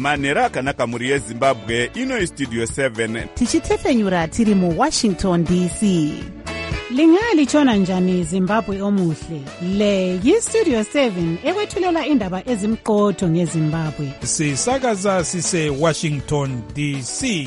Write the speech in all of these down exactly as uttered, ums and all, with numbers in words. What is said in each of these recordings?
manhero akanaka mhuri yezimbabwe. Ino istudio seven tichitefenyura tiri muwashington D C. Lingalitshona njani Zimbabwe omuhle? Le yistudio seven ekwethulela indaba ezimqotho ngeZimbabwe. Sisakaza sise Washington D C.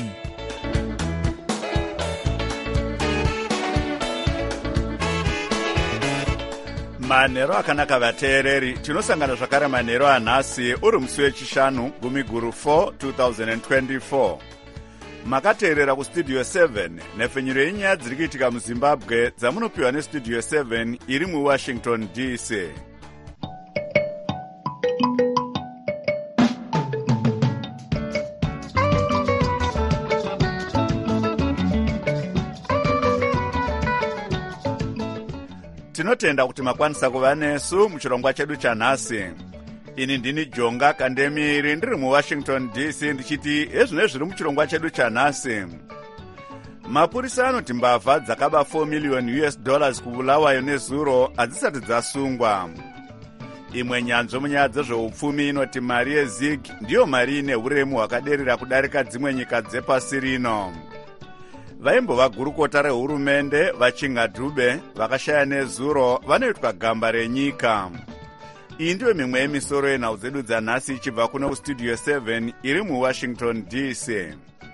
manhero akanaka vateereri, tinosangana zvakare manhero anhasi uri musi wechishanu gumi guru four twenty twenty-four. Makateerera kustudio seven nhefenyuro yenyaya dziri kuitika muzimbabwe dzamunopiwa nestudio seven iri muwashington D C. Tinotenda kuti makwanisa kuva nesu muchirongwa chedu chanhasi. Ini ndini Jonga Kandemiri ndiri muwashington D C ndichiti ezvine zviri muchirongwa chedu chanhasi. Mapurisa anoti mbavha dzakaba four million U S dollars kubulawayo nezuro hadzisati dzasungwa. Imwe nyanzvo munyaya dzezveupfumi inoti mari yeZig ndiyo mari ine uremu hwakaderera kudarika dzimwe nyika dzepasi rino. Vaimbova gurukota rehurumende vachinga Dube vakashaya nezuro vanoitwa gamba renyika. Iyi ndiyo mimwe yemisoro yenhau dzedu dzanhasi ichibva kuno kustudio seven iri muwashington D C.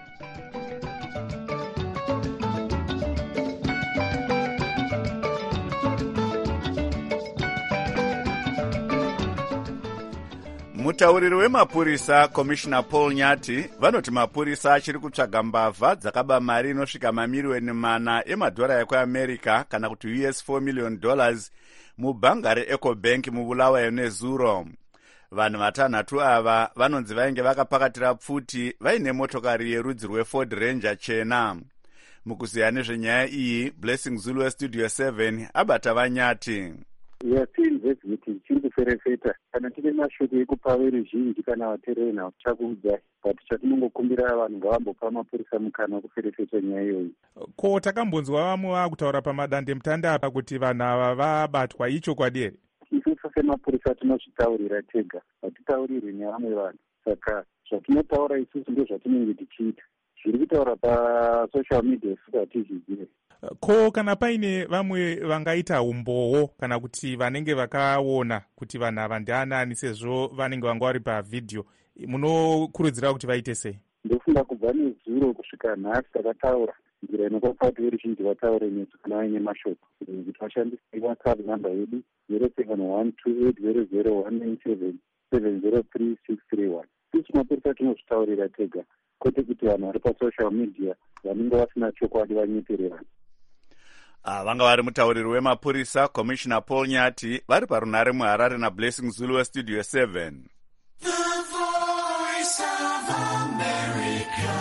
Mutauriri wemapurisa Commissioner Paul Nyati vanoti mapurisa achiri kutsvaga mbavha dzakaba mari inosvika mamiliyoni mana emadhora ekuAmerica kana kuti U S four million dollars mubhanga reEcobank mubulawayo nezuro. Vanhu vatanhatu ava vanonzi vainge vakapakatira pfuti vaine motokari yerudzi rweFord Ranger chena. Mukuziya nezvenyaya iyi, Blessing Zulu westudio seven abata vaNyati. yatiinvestigeti chiri kuferefeta kana tine mashoko ekupa veruzhinji kana vateereri nhau tichakuudzai, but chatinongokumbira vanhu ngavambopa mapurisa mukana wekuferefeta nyaya iyoyi. Ko takambonzwa vamwe vaakutaura pamadandemutande apa kuti vanhu ava vabatwa ichokwadi here? Isusu semapurisa tinozvitaurira tega, hatitaurirwi nevamwe vanhu. Saka zvatinotaura isusu ndozvatinenge tichiita. Zviri kutaura pasocial media isusu hatizvizivi. Ko kana paine vamwe vangaita umbowo kana kuti vanenge vakaona kuti vanhu ava ndianani sezvo vanenge vanga vari pavidhio, munokurudzira kuti vaite sei? Ndofunga kubva nezuro kusvika nhasi takataura nzira inokopa kuti veruzhinji vataure nesu kana vaine mashoko kuti vashandise WhatsApp namba yedu zero seven one two eight zero zero one nine seven seven zero three six three one. Isusu mapurisa tinozvitaurira tega, kwete kuti vanhu vari pasocial media vanenge vasina chokwadi vanyetere vanhu. Ah, vanga vari mutauriri wemapurisa Commissioner Paul Nyati vari parunare muHarare naBlessing Zulu westudio seven. The Voice of America,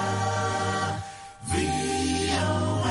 V O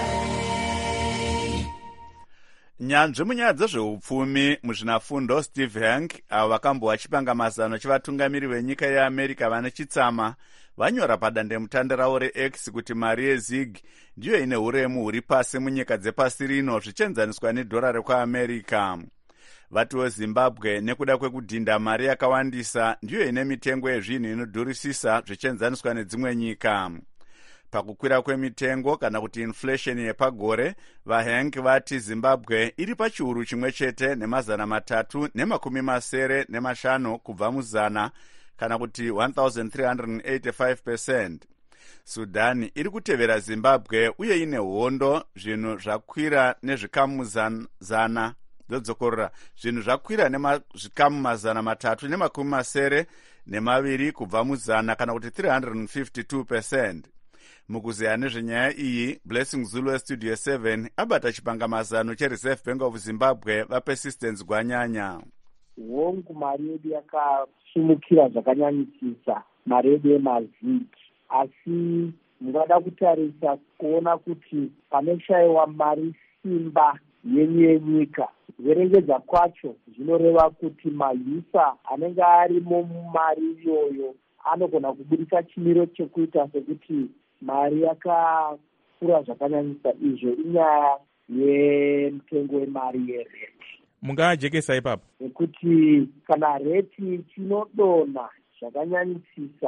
A. Nyanzvi munyaya dzezveupfumi muzvinafundo Steve Hank avo vakambova chipanga mazano chivatungamiri venyika yeAmerica vane chitsama vanyora padandemutande ravo reX kuti mari yeZig ndiyo ine uremu huri pasi munyika dzepasi rino zvichienzaniswa nedhora rekuAmerica. Vatiwo Zimbabwe nekuda kwekudhinda mari yakawandisa ndiyo ine mitengo yezvinhu inodhurisisa zvichienzaniswa nedzimwe nyika. Pakukwira kwemitengo kana kuti inflation yepagore, vaHank vati Zimbabwe iri pachiuru chimwe chete nemazana matatu nemakumi masere nemashanu kubva muzana kana kuti one thousand three hundred eighty-five percent. Sudani iri kutevera Zimbabwe uye ine hondo, zvinhu zvakwira nezvikamu zana dzodzokora zvinhu zvakwira nezvikamu mazana matatu nemakumi masere nemaviri kubva muzana kana kuti three hundred fifty-two percent. Mukuziya nezvenyaya iyi, Blessing Zulu westudio seven abata chipangamazano cheReserve Bank of Zimbabwe vaPersistence Gwanyanya. Hongu mari yedu yakasumukira zvakanyanyisisa, mari yedu yemaZig, asi mungada kutarisa kuona kuti panoshayiwa mari simba yenyu yenyika, kuverengedza kwacho zvinoreva kuti mahyusa anenge arimo mumari iyoyo anogona kubudisa chimiro chekuita sekuti mari yakakura zvakanyanyisa. Izvo inyaya yemitengo yemari yereti. Mungajekesa ipapo nekuti kana reti chinodonha zvakanyanyisisa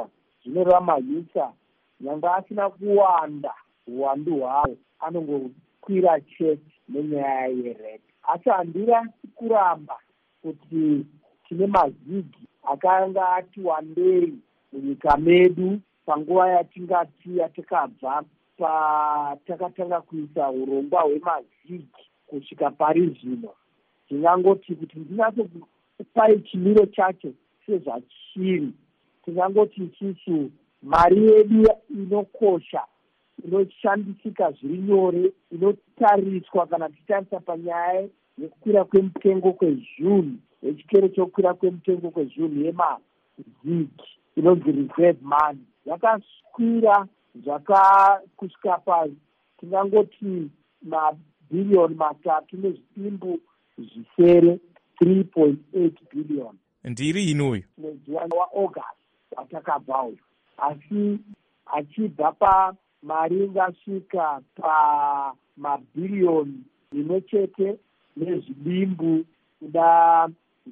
zvinoreva manyusa nyanga asina kuwanda uwandu hwawo anongokwira chete nenyaya yeredi. Asi handira kuramba kuti tine mazigi akanga ati wandei munyika medu panguva yatingati yatakabva patakatanga kuisa urongwa hwemazigi kusvika pari zvino. Ndingangoti kuti ndinatsokupai chimiro chacho sezvachiri, tingangoti isusu mari yedu inokosha, inoshandisika zviri nyore, inotariswa kana tichitarisa panyaya yekukwira kwemutengo kwezvinhu, yechikero chokukwira kwemutengo kwezvinhu yemazigi inonzi reserve money, yakakwira zvakakusvika pa tingangoti mabhiriyoni matatu nezvipimbu zvisere three point eight billion. Ndiri inuyu mwedzi waAugust watakabva uyu, asi achibva pamari ingasvika pamabhiriyoni rimwe chete nezvidimbu kuda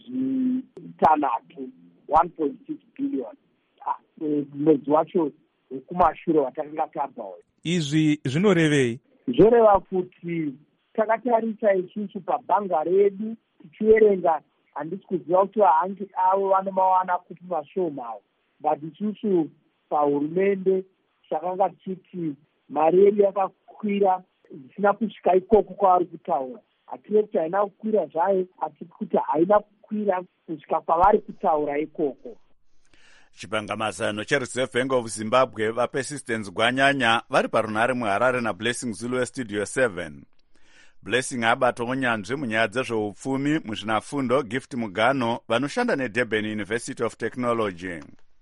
zvitanhatu one point six billion mwedzi wacho wekumashure watakanga tabva uyu. Izvi zvinorevei? Zvoreva kuti takatarisa isusu pabhanga redu tichiverenga, handisi kuziva kuti vahangi avo vanomawana kupi mashomawo, but isusu pahurumende takanga tichiti mari yedu yakakwira zvisina kusvika ikoko kwavari kutaura. Hative kuti haina kukwira zvayo, asi kuti haina kukwira kusvika kwavari kutaura ikoko. Chipangamazano chereserve bank of Zimbabwe vapersistence gwanyanya vari parunhare muHarare naBlessing Zulu westudio seven. Blessing abata unyanzvi munyaya dzezveupfumi muzvinafundo Gift Mugano vanoshanda neDurban University of Technology.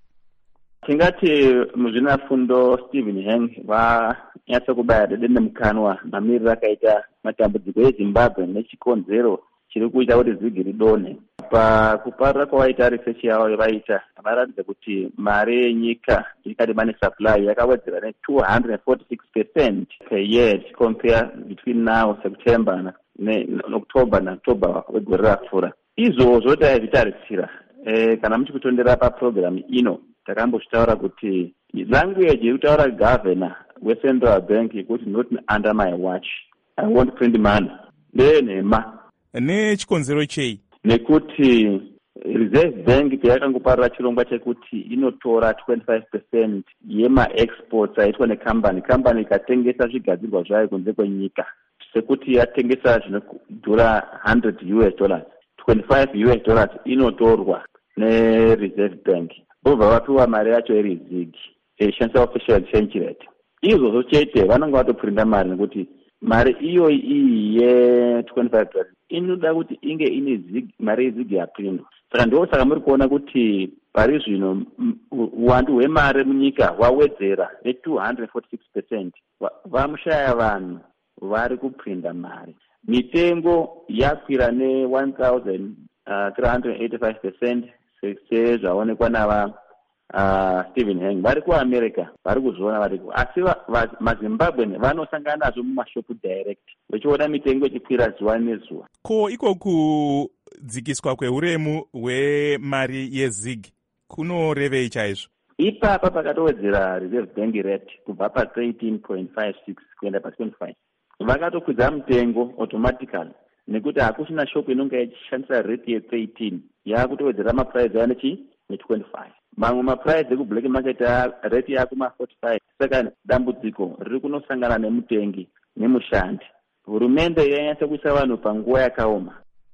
Tingati muzvinafundo Stephen Heng vanyatsa kubaya dende mukanwa mamiriro akaita matambudziko eZimbabwe nechikonzero chiri kuita kuti zigi ridonhe. Pakuparira kwavaita research yavo vaita varatidza kuti mari yenyika ikadimani supply yakawedzera ne two hundred forty-six percent per year compare between now September neOctober naOctober wegore rapfuura. Izvozvo taizvitarisira e, kana muchikutondera paprogram ino takambozvitaura kuti language irikutaura governor weCentral Bank kuti not under my watch, I won't print money. Ndenhema nechikonzero chei? Nekuti Reserve Bank yakangoparira chirongwa chekuti inotora twenty-five percent yema-exports aitwa nekambani. Kambani ikatengesa zvigadzirwa zvayo kunze kwenyika, sekuti yatengesa zvinodhura one hundred US dollars, twenty-five US dollars inotorwa neReserve Bank. Bobva vapiwa mari yacho iri zigi ishandisa official exchange rate. Izvozvo chete vanonga vatoprinda mari nekuti mari iyoyi iyi ye-twenty-five percent inoda kuti inge ine zigi, mari yezigi yapindwa. Saka ndo saka muri kuona kuti pari zvino uwandu hwemari munyika hwawedzera ne-two hundred forty-six percent. Vamushaya vanhu vari kuprinda mari. Mitengo yakwira ne-one thousand three hundred eighty-five percent sezvaonekwa nava Uh, Stephen Heng vari kuAmerica vari kuzviona variko, asi maZimbabwe vanosangana nazvo mumashopu direct vachiona mitengo ichikwira zuva nezuva. Ko iko kudzikiswa kweuremu hwemari yezigi kunorevei chaizvo? Ipapa pakatowedzera Reserve Bank rate kubva pa-thirteen point five six kuenda pa-twenty-five, vakatokwidza mutengo automatically nekuti hakusina shopu inonga ichishandisa rate ye-thirteen yaakutowedzera maprice aya nechi ne-twenty-five. Mamwe maprice ekublack market rate yakuma-forty-five. Saka dambudziko riri kunosangana nemutengi nemushandi. Hurumende yanyatsa kuisa vanhu panguva yakaoma.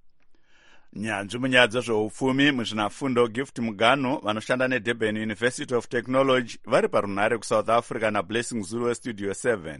Nyanzvi munyaya dzezveupfumi muzvinafundo Gift Mugano vanoshanda neDurban University of Technology vari parunhare kuSouth Africa naBlessing Zulu westudio seven.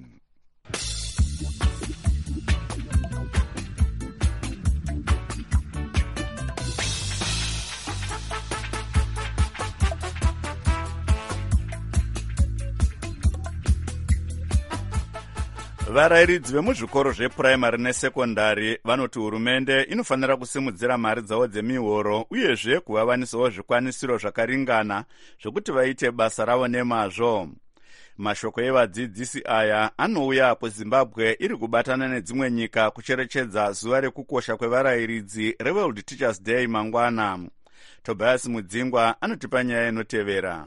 Varayiridzi vemuzvikoro zvepuraimari nesekondari vanoti hurumende inofanira kusimudzira mari dzavo dzemihoro uyezve kuvawanisawo zvikwanisiro zvakaringana zvokuti vaite basa ravo nemazvo. Mashoko evadzidzisi aya anouya apo Zimbabwe iri kubatana nedzimwe nyika kucherechedza zuva rekukosha kwevarayiridzi reWorld Teachers Day mangwana. Tobias Mudzingwa anotipa nyaya inotevera.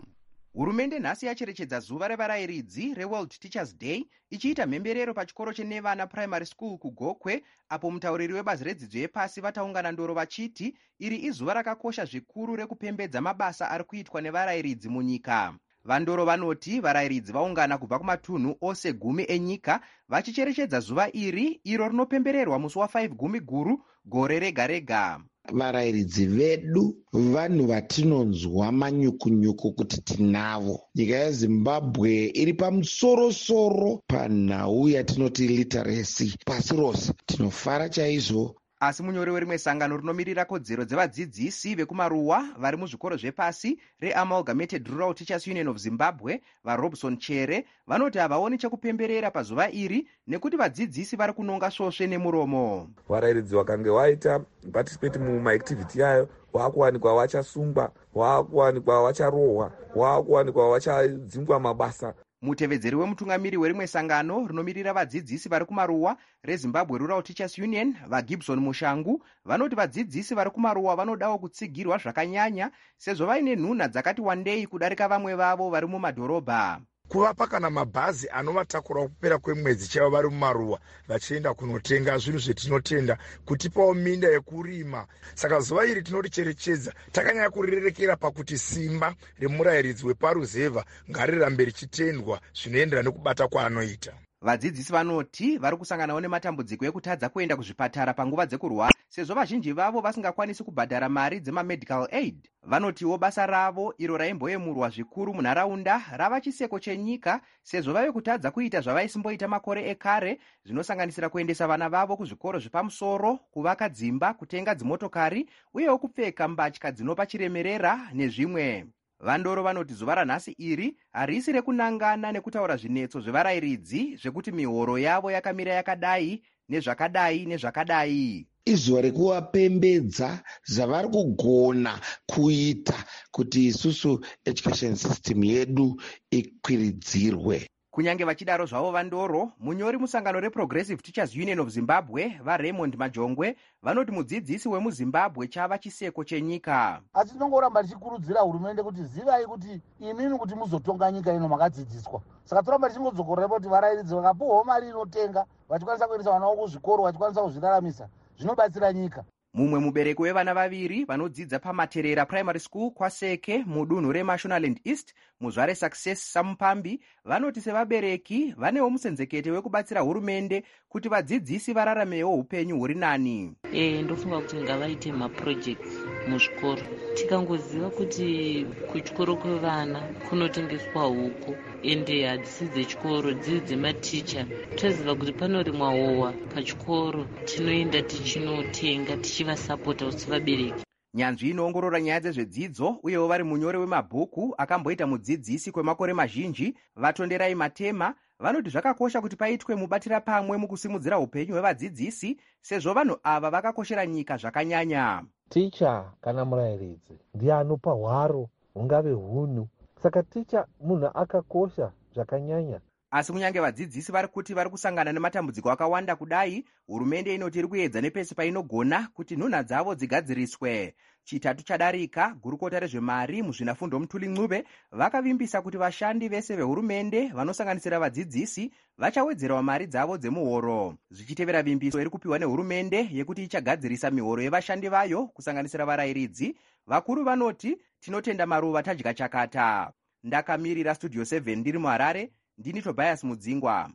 Hurumende nhasi yacherechedza zuva revarayiridzi reWorld Teachers Day ichiita mhemberero pachikoro cheNevana Primary School kuGokwe, apo mutauriri webazi redzidzo yepasi vataungana ndoro vachiti iri izuva rakakosha zvikuru rekupembedza mabasa ari kuitwa nevarayiridzi munyika. Vandoro vanoti varayiridzi vaungana kubva kumatunhu ose gumi enyika vachicherechedza zuva iri iro rinopembererwa musi wa5 gumi guru gore rega rega. Varayiridzi vedu vanhu vatinonzwa manyukunyuku kuti tinavo. Nyika yeZimbabwe iri pamusorosoro panhau yatinoti literacy pasi rose. Tinofara chaizvo. Asi munyori werimwe sangano rinomirira kodzero dzevadzidzisi vekumaruwa vari muzvikoro zvepasi reAmalgamated Rural Teachers Union of Zimbabwe, vaRobson Chere, vanoti havaoni chekupemberera pazuva iri nekuti vadzidzisi vari kunonga svosve nemuromo. Varayiridzi vakange vaita participate mumaactivity yayo, waakuwanikwa vachasungwa, waakuwanikwa vacharohwa, waakuwanikwa vachadzingwa mabasa. Mutevedzeri wemutungamiri werimwe sangano rinomirira vadzidzisi vari kumaruwa reZimbabwe Rural Teachers Union, vaGibson Mushangu, vanoti vadzidzisi vari kumaruwa vanodawo kutsigirwa zvakanyanya sezvo vaine nhunha dzakati wandei kudarika vamwe vavo vari mumadhorobha. Kuvapa kana mabhazi anovatakura kupera kwemwedzi chaivo vari mumaruwa vachienda kunotenga zvinhu zvetinotenda, kutipawo minda yekurima. Saka zuva iri tinoricherechedza takanyanya kurirerekera pakuti simba remurayiridzi weparuzevha ngarirambe richitendwa zvinoenderana nekubata kwaanoita. Vadzidzisi vanoti vari kusanganawo nematambudziko ekutadza kuenda kuzvipatara panguva dzekurwara sezvo vazhinji vavo vasingakwanisi kubhadhara mari dzemamedical aid. Vanotiwo basa ravo iro raimboyemurwa zvikuru munharaunda rava chiseko chenyika sezvo vave kutadza kuita zvavaisimboita makore ekare, zvinosanganisira kuendesa vana vavo kuzvikoro zvepamusoro, kuvaka dzimba, kutenga dzimotokari uyewo kupfeka mbatya dzinopa chiremerera nezvimwe. Vandoro vanoti zuva ranhasi iri harisi rekunangana nekutaura zvinetso zvevarayiridzi zvekuti mihoro yavo yakamira yakadai nezvakadai nezvakadai. Izuva rekuvapembedza zvavari kugona kuita kuti isusu education system yedu ikwiridzirwe. Kunyange vachidaro zvavo vandoro, munyori musangano reProgressive Teachers Union of Zimbabwe vaRaymond Majongwe vanoti mudzidzisi wemuZimbabwe chava chiseko chenyika. Asi tinongoramba tichikurudzira hurumende kuti zivai kuti imimi kuti muzotonga nyika ino makadzidziswa. Saka toramba tichingodzokorera kuti varayiridzi vakapuwawo mari inotenga vachikwanisa kuendesa vana vavo kuzvikoro vachikwanisa kuzviraramisa zvinobatsira nyika. Mumwe mubereki wevana vaviri vanodzidza paMaterera Primary School kwaSeke mudunhu reMashonaland East, muzvare Success Samupambi, vanoti sevabereki vanewo musenzekete wekubatsira hurumende kuti vadzidzisi vararamewo upenyu huri nani. Eh, ndofunga kuti ngavaite maprojects muzvikoro. Tikangoziva kuti kuchikoro kwevana kunotengeswa huku ende hadzisi dzechikoro dziri dzematicha, toziva kuti panorimwa howa pachikoro, tinoenda tichinotenga tichivasapota kuti vabereki. Nyanzvi inoongorora nyaya dzezvedzidzo uyewo vari munyori wemabhuku akamboita mudzidzisi kwemakore mazhinji, Vatonderai Matema, vanoti zvakakosha kuti paitwe mubatira pamwe mukusimudzira upenyu hwevadzidzisi sezvo vanhu ava vakakoshera nyika zvakanyanya. Ticha kana murayiridzi ndiye anopa hwaro hungave hunhu, saka ticha munhu akakosha zvakanyanya. Asi kunyange vadzidzisi vari kuti vari kusangana nematambudziko akawanda kudai, hurumende inoti iri kuedza nepesi painogona kuti nhunha dzavo dzigadziriswe. Chitatu chadarika, gurukota rezvemari muzvinafundo Mutuli Ncube vakavimbisa kuti vashandi vese vehurumende vanosanganisira vadzidzisi vachawedzerawo mari dzavo dzemuhoro, zvichitevera vimbiso iri kupiwa nehurumende yekuti ichagadzirisa mihoro yevashandi vayo kusanganisira varayiridzi. Vakuru vanoti tinotenda maruva tadya chakata. Ndakamirira Studio seven ndiri muHarare, ndini Tobias Mudzingwa.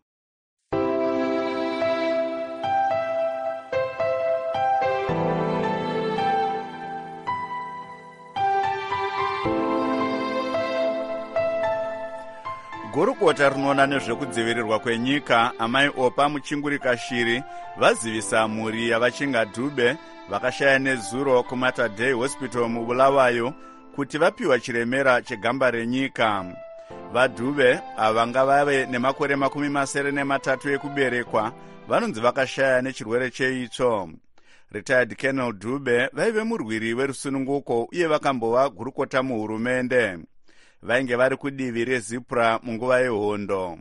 Gurukota rinoona nezvekudzivirirwa kwenyika amai Opa Muchingurika Shiri vazivisa mhuri yavachinga Dhube vakashaya nezuro kuMater Dei Hospital muBulawayo kuti vapiwa chiremera chegamba renyika. VaDhube avanga vave nemakore makumi masere nematatu ekuberekwa vanonzi vakashaya nechirwere cheitsvo. Retired Colonel Dhube vaive murwiri werusununguko uye vakambova gurukota muhurumende. Vainge vari kudivi reZipra munguva yehondo.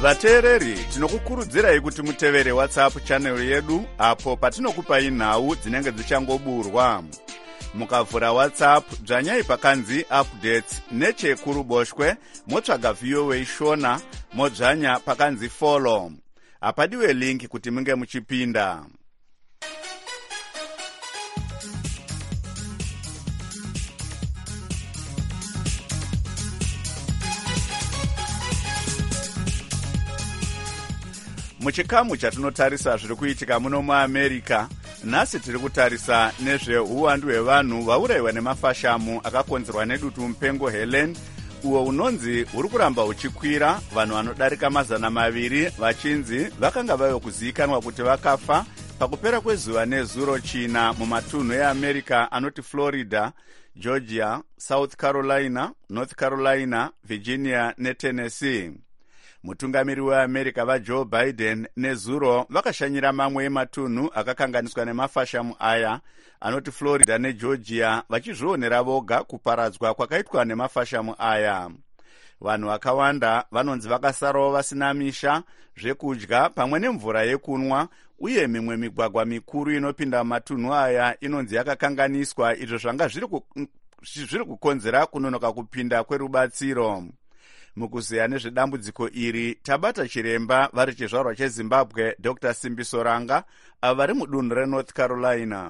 vateereri tinokukurudzirai kuti mutevere WhatsApp channel yedu apo patinokupai nhau dzinenge dzichangoburwa. Mukavhura WhatsApp dzvanyai pakanzi updates nechekuruboshwe motsvaga V O A Shona modzvanya pakanzi follow. Apadiwe link kuti munge muchipinda. Muchikamu chatinotarisa zviri kuitika muno muAmerica, nhasi tiri kutarisa nezveuwandu hwevanhu vaurayiwa nemafashamu akakonzerwa nedutu mupengo Helen, uwo unonzi uri kuramba uchikwira. Vanhu vanodarika mazana maviri vachinzi vakanga vave kuzivikanwa kuti vakafa pakupera kwezuva nezuro china mumatunhu eAmerica anoti Florida, Georgia, South Carolina, North Carolina, Virginia neTennessee. Mutungamiri weAmerica vaJoe Biden nezuro vakashanyira mamwe ematunhu akakanganiswa nemafashamu aya anoti Florida neGeorgia, vachizvionera voga kuparadzwa kwakaitwa nemafashamu aya. Vanhu vakawanda vanonzi vakasarawo vasina misha, zvekudya pamwe nemvura yekunwa, uye mimwe migwagwa mikuru inopinda mumatunhu aya inonzi yakakanganiswa, izvo zvanga zviri kukonzera kunonoka kupinda kwerubatsiro. Mukuzeya nezvedambudziko iri tabata chiremba vari chizvarwa cheZimbabwe Doctor Simbiso Ranga ava vari mudunhu reNorth Carolina.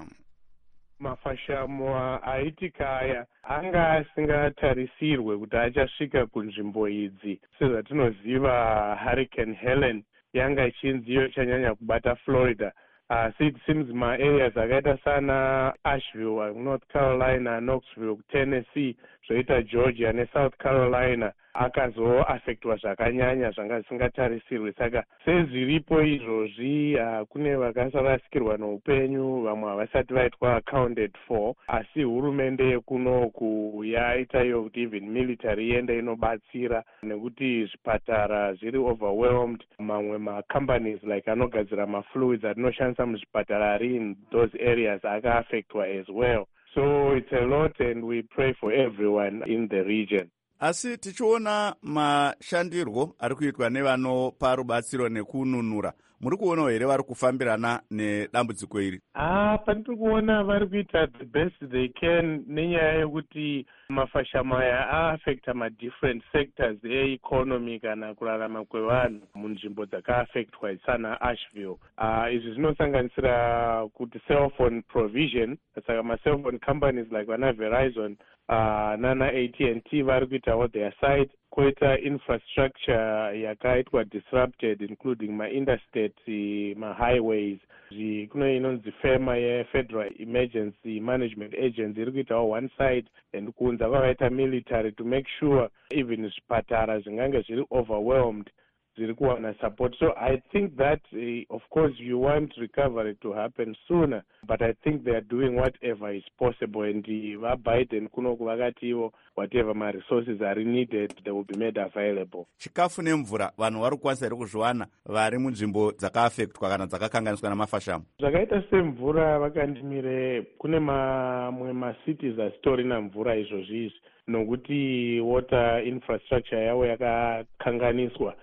Mafashamu aitika aya anga asingatarisirwe kuti achasvika kunzvimbo idzi. Sezvatinoziva Hurricane Helen yanga ichinzi iyo chanyanya kubata Florida. Uh, so it seems my areas akaita sana Asheville, North Carolina, Knoxville, Tennessee, zvoita Georgia neSouth Carolina akazoaffectwa zvakanyanya zvanga zvisingatarisirwe. Saka sezviripo izvozvi uh, kune vakasarasikirwa noupenyu, vamwe havasati vaitwa accounted for, asi hurumende yekunoku yaita iyo kuti even military iende inobatsira nekuti zvipatara zviri overwhelmed. Mamwe macompanies like anogadzira mafluids atinoshandisa muzvipatara ari in those areas aka-affectwa as well. So it's a lot and we pray for everyone in the region. Asi tichiona mashandirwo ari kuitwa nevanopa rubatsiro nekununura, muri kuonawo here vari kufambirana nedambudziko iri? Ah, pandiri kuona vari kuita the best they can nenyaya yekuti mafashamu aya aaffecta ma-different sectors e-economy kana kurarama kwevanhu munzvimbo dzaka-affectwa sana Asheville. Uh, izvi zvinosanganisira kuti cell phone provision, saka ma-cell phone companies like vana Verizon uh, nana A T and T vari kuitawo their side. Koita infrastructure yakaitwa disrupted including ma-interstate, ma-highways. Kuno inonzi FEMA ye-Federal Emergency Management Agency iri kuitawo one side, and kunza kwakaita military to make sure even zvipatara zvingange zviri overwhelmed zviri kuwana support. So I think that uh, of course you want recovery to happen sooner, but I think they are doing whatever is possible, and uh, Biden kuno kuvakatiwo whatever my resources are needed they will be made available. Chikafu nemvura vanhu vari kukwanisa here kuzviwana vari munzvimbo dzaka-affectwa kana dzakakanganiswa namafashamu? Zvakaita semvura vakandimire kune mamwe ma-cities asitorina mvura izvozvi izvi nokuti water infrastructure yavo yakakanganiswa.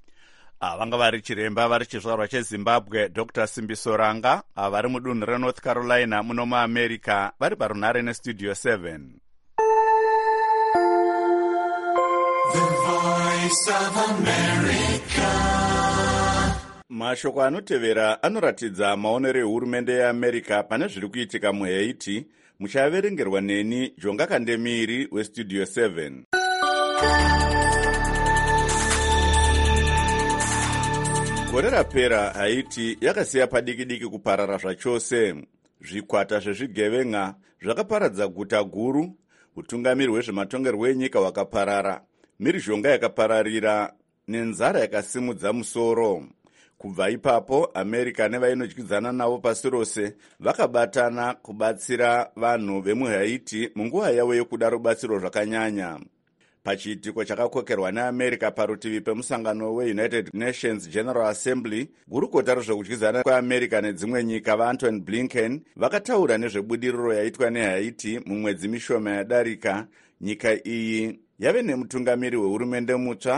Vanga vari chiremba vari chizvarwa cheZimbabwe Doctor Simbiso Ranga vari mudunhu reNorth Carolina muno muAmerica vari parunhare neStudio seven. The Voice of America. Mashoko anotevera anoratidza maonero ehurumende yeAmerica pane zviri kuitika muHaiti. Muchaverengerwa neni Jonga Kandemiri weStudio seven. Gore rapera Haiti yakasiya padiki-diki kuparara zvachose. Zvikwata zvezvigevenga zvakaparadza guta guru, utungamiri hwezvematongerwo enyika hwakaparara, mhirizhonga yakapararira nenzara yakasimudza musoro. Kubva ipapo America nevainodyidzana navo pasi rose vakabatana kubatsira vanhu vemuHaiti munguva yavo yekuda rubatsiro zvakanyanya. Pachiitiko chakakokerwa neAmerica parutivi pemusangano weUnited Nations General Assembly, gurukota rezvekudyidzana kweAmerica nedzimwe nyika vaAntony Blinken vakataura nezvebudiriro yaitwa neHaiti mumwedzi mishoma yadarika. Nyika iyi yave nemutungamiri wehurumende mutsva,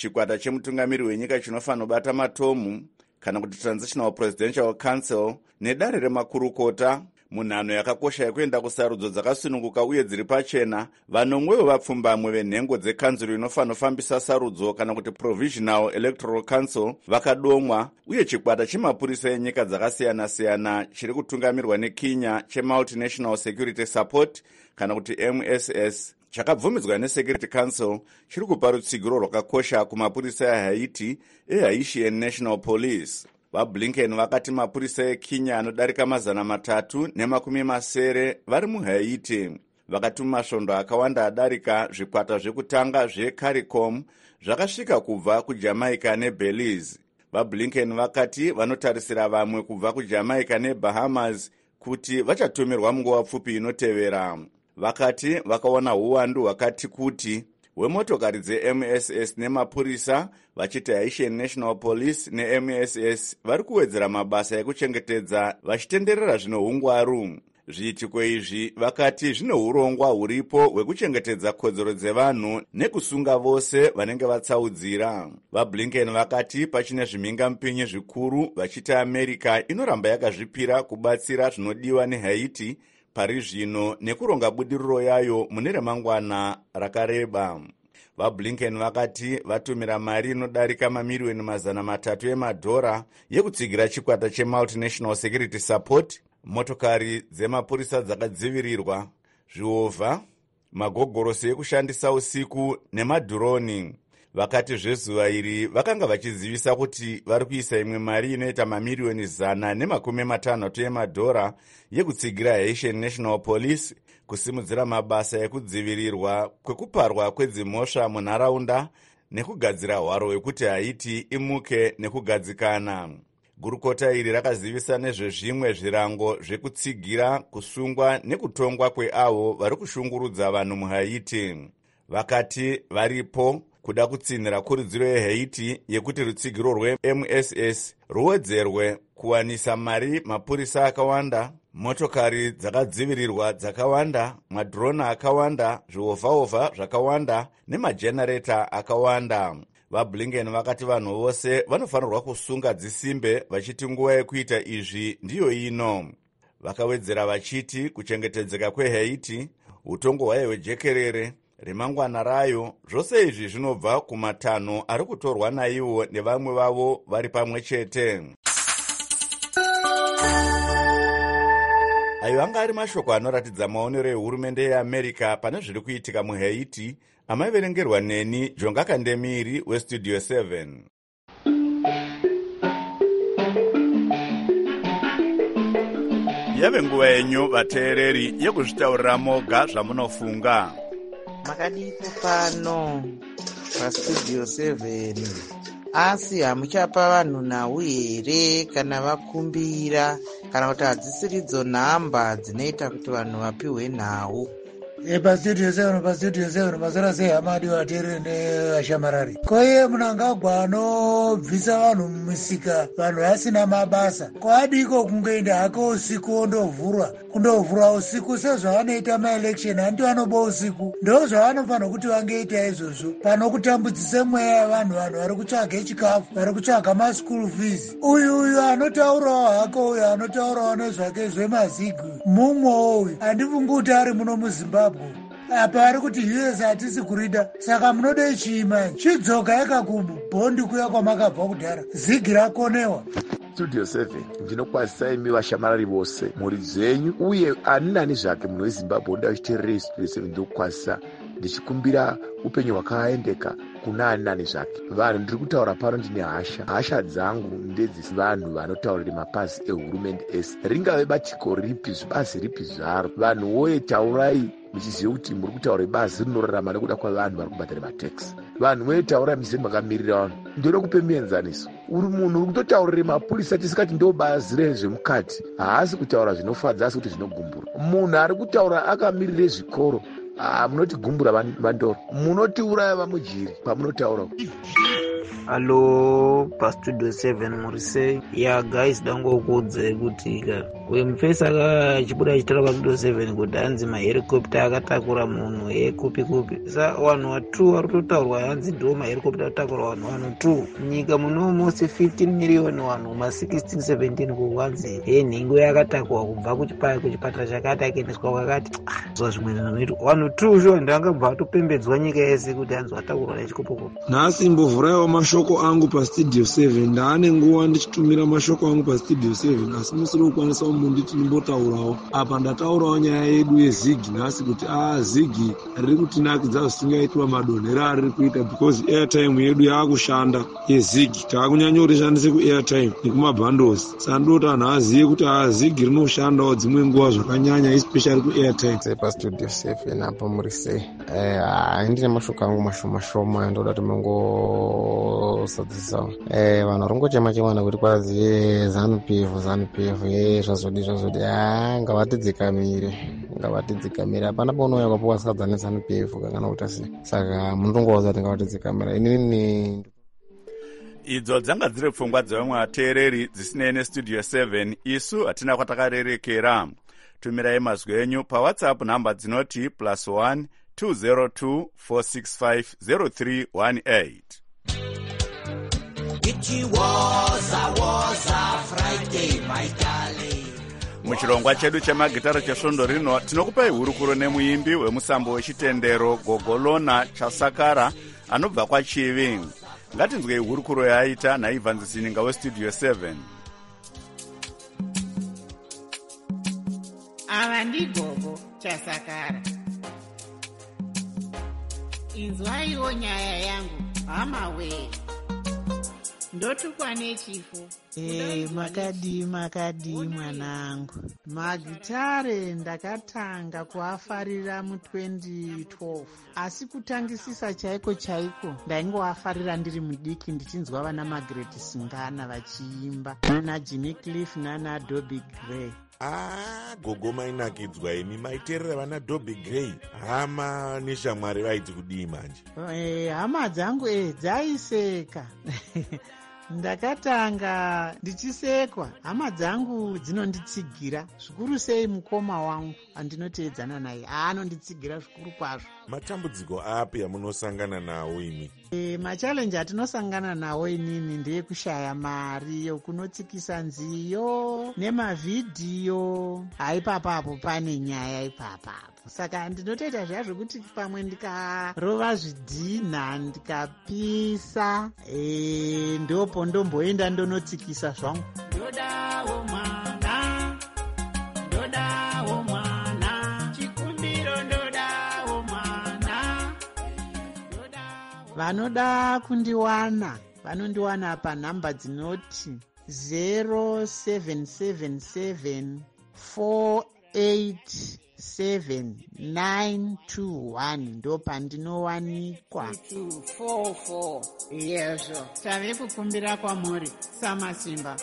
chikwata chemutungamiri wenyika chinofanira kubata matomu kana kuti transitional presidential council nedare remakurukota munhano yakakosha yekuenda kusarudzo dzakasununguka uye dziri pachena. vanomwewo vapfumbamwe venhengo dzekanzuro inofanira kufambisa sarudzo kana kuti provisional electoral council vakadomwa, uye chikwata chemapurisa enyika dzakasiyana-siyana chiri kutungamirwa nekenya chemultinational security support kana kuti M S S chakabvumidzwa nesecurity council chiri kupa rutsigiro rwakakosha kumapurisa ehaiti ehaitian national police. vablinken vakati mapurisa ekenya anodarika mazana matatu nemakumi masere vari muhaiti. vakati mumasvondo akawanda adarika, zvikwata zvekutanga zvecaricom zvakasvika kubva kujamaica nebelize. vablinken vakati vanotarisira vamwe kubva kujamaica nebahamas kuti vachatumirwa munguva pfupi inotevera. vakati vakaona uwandu hwakati kuti hwemotokari dze-M S S nemapurisa vachiti Haitian National Police ne-M S S vari kuwedzera mabasa ekuchengetedza vachitenderera zvino hungwaru. zviitiko izvi vakati zvino urongwa huripo hwekuchengetedza kodzero dzevanhu nekusunga vose vanenge vatsaudzira. vablinken vakati pachine zvimhingamupinyi zvikuru vachiti america inoramba yakazvipira kubatsira zvinodiwa nehaiti pari zvino nekuronga budiriro yayo mune remangwana rakareba. vablinken vakati vatumira mari inodarika mamiriyoni mazana matatu emadhora yekutsigira chikwata chemultinational security support, motokari dzemapurisa dzakadzivirirwa, zviovha, magogorosi ekushandisa usiku nemadhuroni. vakati zvezuva iri vakanga vachizivisa kuti vari kuisa imwe mari inoita mamiriyoni zana nemakumi matanhatu emadhora yekutsigira Haitian National Police kusimudzira mabasa ekudzivirirwa kwekuparwa kwedzimhosva munharaunda nekugadzira hwaro hwekuti haiti imuke nekugadzikana. gurukota iri rakazivisa nezvezvimwe zvirango zvekutsigira, kusungwa nekutongwa kweavo vari kushungurudza vanhu muhaiti. vakati varipo kuda kutsinhira kuridziro yehaiti yekuti rutsigiro rwe-M S S ruwedzerwe kuwanisa mari mapurisa akawanda, motokari dzakadzivirirwa dzakawanda, madhirona akawanda, zviovhaovha zvakawanda nemajenareta akawanda. vablinken vakati vanhu vose vanofanirwa kusunga dzisimbe vachiti nguva yekuita izvi ndiyo ino. vakawedzera vachiti kuchengetedzeka kwehaiti, utongo hwayo hwejekerere, remangwana rayo, zvose izvi zvinobva kumatanho ari kutorwa naivo nevamwe vavo vari pamwe chete. ayo anga ari mashoko anoratidza maonero ehurumende yeamerica pane zviri kuitika muhaiti, amaiverengerwa neni jonga kandemiri westudio seven. yave nguva yenyu vateereri yekuzvitaurira moga zvamunofunga. makadipo pano pastudio seven, asi hamuchapa vanhu nhau here kana vakumbira, kana kuti hadzisiridzo nhamba dzinoita kuti vanhu vapiwe nhau? E pastudio seven pastudio seven mazara sei hamadi vateereri nevashamarari. Ko iye munangagwa anobvisa vanhu mumisika, vanhu vasina mabasa, ko adiko kungoenda hake usiku ondovhurwa kundovhura usiku sezvaanoita maelection, hanti vanoba usiku. ndo zvavanofanira kuti vangeita izvozvo pano kutambudzise mweya yavanhu, vanhu vari kutsvaga chikafu, vari kutsvaga maschool fees. uyu uyu anotaurawo hake, uyu anotaurawo nezvake zvemazigu mumwe uyu handifungi kuti ari muno muzimbabwe apa ari kuti U S hatisi kurida, saka munode chiima chidzoka yakakubhondi kuya kwamakabva kudhara, zigi rakonewa. studio seven ndinokwazisa imi vashamarari vose mhuri dzenyu uye ani nani zvake munhu wezimbabwe oda uchiteerere studio seven ndinokwazisa ndichikumbira upenyu hwakaendeka kuna ani nani zvake. vanhu ndiri kutaura pano ndine hasha, hasha dzangu ndedzisi vanhu vanotaurira mapazi ehurumende ese, ringave batiko ripi, zvibazi ripi zvaro. vanhu woye taurai muchiziva kuti muri kutaura bazi rinorarama nekuda kwavanhu vari kubhadhara matax. vanhu woye taurai muchiziva makamirira vanhu. ndoda kupe muenzaniso, uri munhu uri kutotaurira mapurisa tisikati ndo bazi rezvemukati, haasi kutaura zvinofadza asi kuti zvinogumbura. munhu ari kutaura akamirire zvikoro, Ah, munoti gumbura vandoro, munoti uraya vamujiri pamunotaura. Hello, pastudio seven muri sei? Ya guys, dangokuudza kuti uyu mufesi achibuda achitaura pastudio seven kuti hanzi maherikopta akatakura munhu ekupi kupi sa vanhu vatu vari kutotaurwa hanzi ndo maherikopta akutakura vanhu vanhu tu nyika munomosi fifteen million vanhu ma16 seventeen kuhanzi enhingo yakatakwa kubva kuchipatara chakati akaendeswa kwakati zva zvimwe zvinoitwa vanhu tu sho ndangabva atopembedzwa nyika yese kuti hanzi vatakurwa nechikopokopo. Nhasi mbovhuraiwo mashoko angu pastudio seven. Ndaane nguva ndichitumira mashoko angu pastudio seven asi musiri kukwanisa munditi ndimbotaurawo apa. Ndataurawo nyaya yedu yezigi nhasi kuti a zigi riri kutinakidza zvisingaitwa madonhero ariri kuita because airtime yedu yaakushanda yezigi taakunyanya kuti ishandise kuairtime nekumabhandosi. Sandoti anhu azive kuti a zigi rinoshandawo dzimwe nguva zvakanyanya especially kuairtime. Pastudio seven apo muri sei? Handine mashoko angu mashoma shoma ndoda timongosadzisawo vanhu varingochema chemana kuti kwazi zanup f zanup f e zvazodi zvazodi ngavatidzikamire ngavatidzikamire hapana paunouya kwapo wasikadza nezanup f kangana kuti asi saka munongowadza kuti ngavatidzikamira inini. Idzo dzanga dziri pfungwa dzevamwe vateereri dzisinei nestudio seven. Isu hatina kwatakarerekera. Tumirai mazwi enyu pawhatsapp nhamba dzinoti plus one two zero two four six five zero three one eight. Muchirongwa chedu chemagitara chesvondo rino tinokupai hurukuro nemuimbi wemusambo wechitendero Gogolona Chasakara anobva kwaChivi. Ngatinzwei hurukuro yaaita naIvan Zininga westudio seven. Ava ndigogo Chasakara. Inzwaiwo nyaya yangu hama we ndotukwa nechifo. Hey, makadi makadi mwanangu. Magitare ndakatanga kuafarira mu twenty twelve asi kutangisisa chaiko chaiko ndaingoafarira ndiri mudiki ndichinzwa vana Margaret Singana vachiimba na Jimmy Cliff nana Dobby Gray. Ah, gogo mainakidzwa imi maiterera vana Dobby Gray. Hama neshamwari vaiti kudii manje? Eh, hama dzangu eh dzaiseka. Ndakatanga ndichisekwa hama dzangu dzinonditsigira zvikuru sei mukoma wangu andinoteedzana naye anonditsigira zvikuru kwazvo. Matambudziko api amunosangana nawo imi? E, machallenji atinosangana nawo inini ndeyekushaya mari yokunotsikisa nziyo nemavhidhiyo. Haipapapo pane nyaya ipapapo, saka ndinotoita zviya zvokuti pamwe ndikarova zvidhinha ndikapisa e, ndopo ndomboenda ndonotsikisa zvangu. Ndodawo mwana, ndodawo mwana, chikumbiro ndodawo mwana. Vanoda kundiwana vanondiwana panhamba dzinoti zero seven seven seven four eight seven nine two one ndo pandinowanikwa. four four yezvo tave kukumbira kwamuri Samasimba.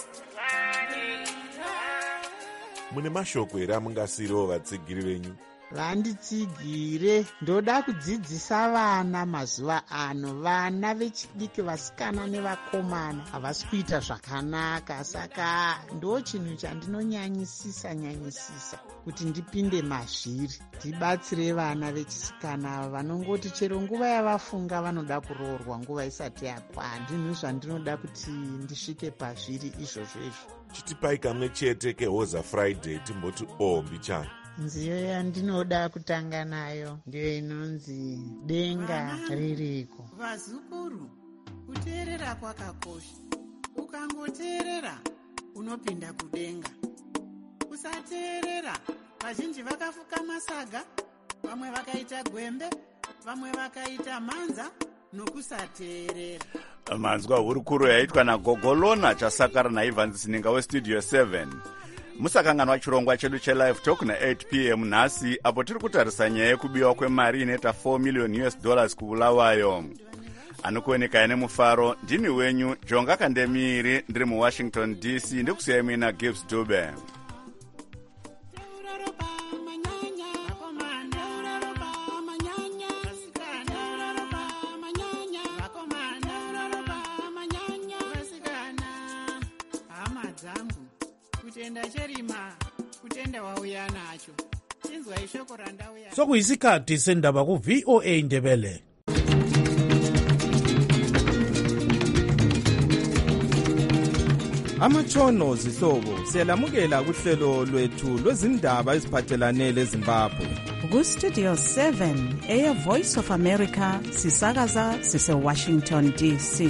Mune mashoko here amungasiriwo vatsigiri venyu? Vanditsigire, ndoda kudzidzisa vana mazuva ano. Vana vechidiki vasikana nevakomana havasi kuita zvakanaka, saka ndo chinhu chandinonyanyisisa nyanyisisa kuti ndipinde mazviri ndibatsire vana vechisikana vanongoti chero nguva yavafunga vanoda kuroorwa nguva isati yakwana. Ndinhu zvandinoda kuti ndisvike pazviri izvozvo izvo. Chitipai kamwe chete kehoza Friday timboti ombi chani. Nziyo yandinoda kutanga nayo ndiyo inonzi denga ririko. Vazukuru, kuteerera kwakakosha. Ukangoteerera unopinda kudenga. Kusateerera vazhinji vakafuka masaga, vamwe vakaita gwembe, vamwe vakaita manza nokusateerera. Manzwa hurukuro yaitwa naGogolona Chasakara naIvan Zininga westudio seven. Musakanganwa chirongwa chedu chelive talk na eight p m nhasi apo tiri kutarisa nyaya yekubiwa kwemari inoita four million U S dollars kuBulawayo. Anokuoneka nemufaro ndini wenyu Jonga Kandemiri ndiri muWashington D C ndikusiyai muina Gibbs Dube. Kutenda cherima kutenda wauya nacho chinzwa ishoko randauya sokuyisikhathi sendaba ku-V O A Ndebele. Amatshono zihlobo siyalamukela kuhlelo lwethu lwezindaba eziphathelane leZimbabwe. Ku-Studio seven eya Voice of America sisakaza sise-Washington D C.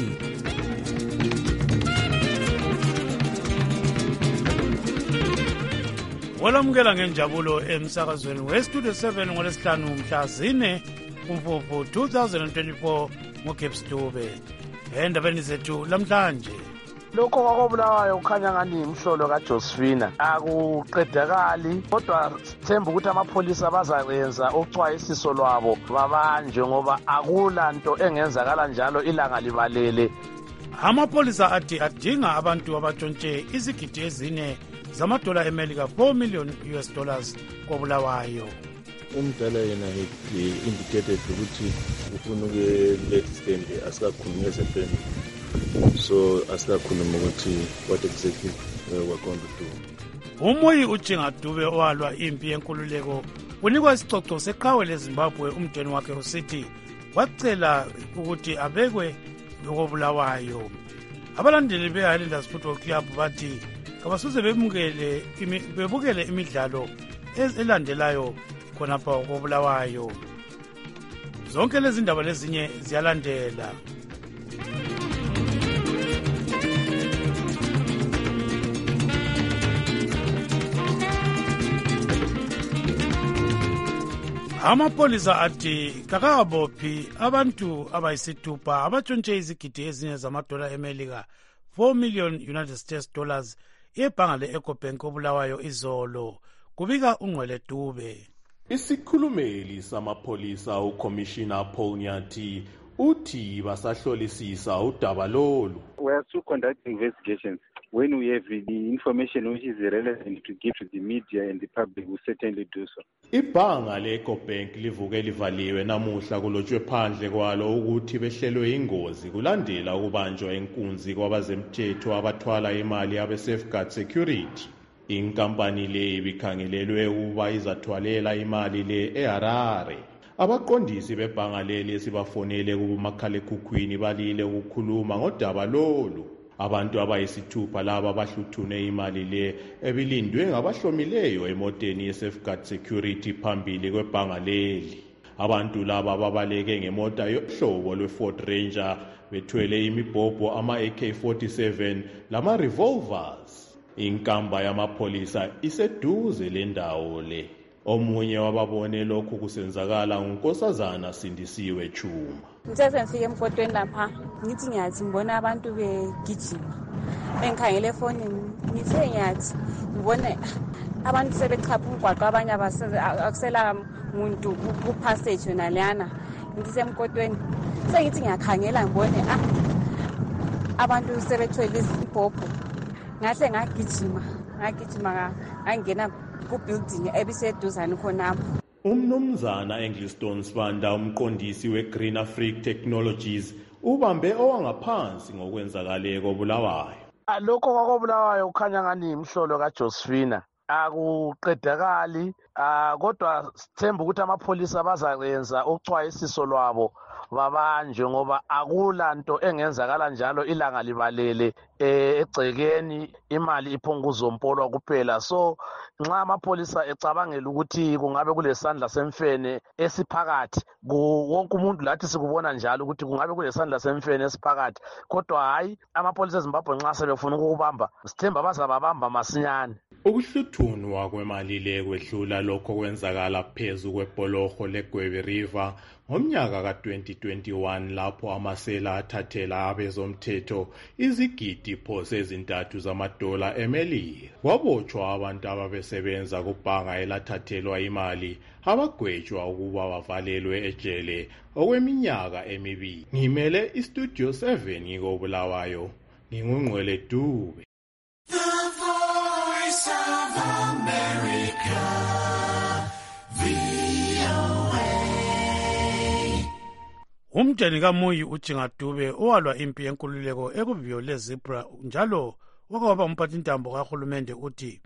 Walamukela ngenjabulo emsakazweni we-Studio seven ngolesihlanu mhla zine kuMfumfu two thousand twenty-four ngoGibbs Dube. Endabeni zethu lamhlanje, lokho kwakobulawayo kukhanya ngani imhlolo kaJosephina akuqedakali, kodwa sithemba ukuthi amapholisa bazayenza ucwayisiso lwabo babanjwe ngoba akula nto engenzakala njalo ilanga libalele. Amapholisa athi adinga abantu abatshontshe izigidi ezine zamadola eMelika four million U S dollars kobulawayo. Umdala yena indicated ukuthi ufuna ukulet stand asikakhulumi ngezempela, so asikakhuluma ukuthi what exactly we're going to do. Umoyi uJinga Dube owalwa impi yenkululeko unikwa isicoco seqhawe leZimbabwe. Umdeni wakhe usithi wacela ukuthi abekwe lokobulawayo. Abalandeli be-Highlanders Football Club bathi kabasuze bebukele bebukele imidlalo elandelayo khonapha kobulawayo. Zonke lezi ndaba lezinye ziyalandela. Amapolisa athi kakabophi abantu abayisithupha abatshontshe izigidi ezine zamadola eMelika four million United States dollars ebhanga le-Ecobank obulawayo izolo, kubika uNgcwele Dube. Isikhulumeli samapholisa uCommissioner Paul Nyathi uthi basahlolisisa udaba lolu. We are to conduct investigations. When we have the information which is relevant to give to the media and the public, we certainly do so. Ibhanga le-Ecobank livuke livaliwe namuhla kulotshwe phandle kwalo ukuthi behlelwe ingozi kulandela ukubanjwa enkunzi kwabazemthetho abathwala imali abe-Safeguard Security. Inkampani le ibikhangelelwe ukuba izathwalela imali le eHarare. Abaqondisi bebhanga leli sibafonele kubomakhalekhukhwini balile ukukhuluma ngodaba lolu. Abantu abayisithupha laba bahluthune imali le ebilindwe ngabahlomileyo emoteni ye-Safeguard Security phambili kwebhanga leli. Abantu laba babaleke ngemota yohlobo lwe-Ford Ranger bethwele imibhobho ama-A K forty-seven lama-revolvers. Inkamba yamapholisa iseduze lendawo le. Omunye wababone lokhu kusenzakala nguNkosazana Sindisiwe Chuma. Ngithe ngifike emfotweni lapha ngithi ngiyathi ngibona abantu begijima, engikhangele efonini ngithe ngiyathi ngibone abantu sebechapha umgwaqo, abanye akusela muntu ku-passage yona leyana. Ngithi emkotweni sengithi ngiyakhangela ngibone ah abantu sebethwele izibhobho, ngahle ngagijima ngagijima ngangena ku-building ebiseduzane khonapho. Umnumzana Engliston Sibanda, umqondisi we-Green Africa Technologies, ubambe owangaphansi ngokwenzakale kobulawayo. Lokho kwakobulawayo kukhanya ngani imhlolo kaJosephina akuqedakali, kodwa sithemba ukuthi amapholisa bazayenza ucwayisiso lwabo babanjwe ngoba akula nto engenzakala njalo ilanga libalele egcekeni imali iphonguzompolwa kuphela. So nxa amapholisa ecabangela ukuthi kungabe kulesandla semfene esiphakathi, wonke umuntu lathi sikubona njalo ukuthi kungabe kulesandla semfene esiphakathi, kodwa hayi amapholisa eZimbabwe nxa sebefuna ukubamba sithemba bazababamba masinyane. Ukuhluthunwa kwemali le kwedlula lokho kwenzakala phezu kwebholoho leGwebi River ngomnyaka ka twenty twenty-one lapho amasela athathela abezomthetho izigidi phose ezintathu zamadola eMelika. Kwabotshwa abantu ababesebenza kubhanga elathathelwa imali abagwetshwa ukuba bavalelwe ejele okweminyaka emibili. Ngimele iStudio seven ngikobulawayo, nginguNgcwele Dube. Umdeni kaMoyi uJinga Dube owalwa impi yenkululeko ekuviyo leZebra njalo wakwaba umphathintambo kahulumende uthi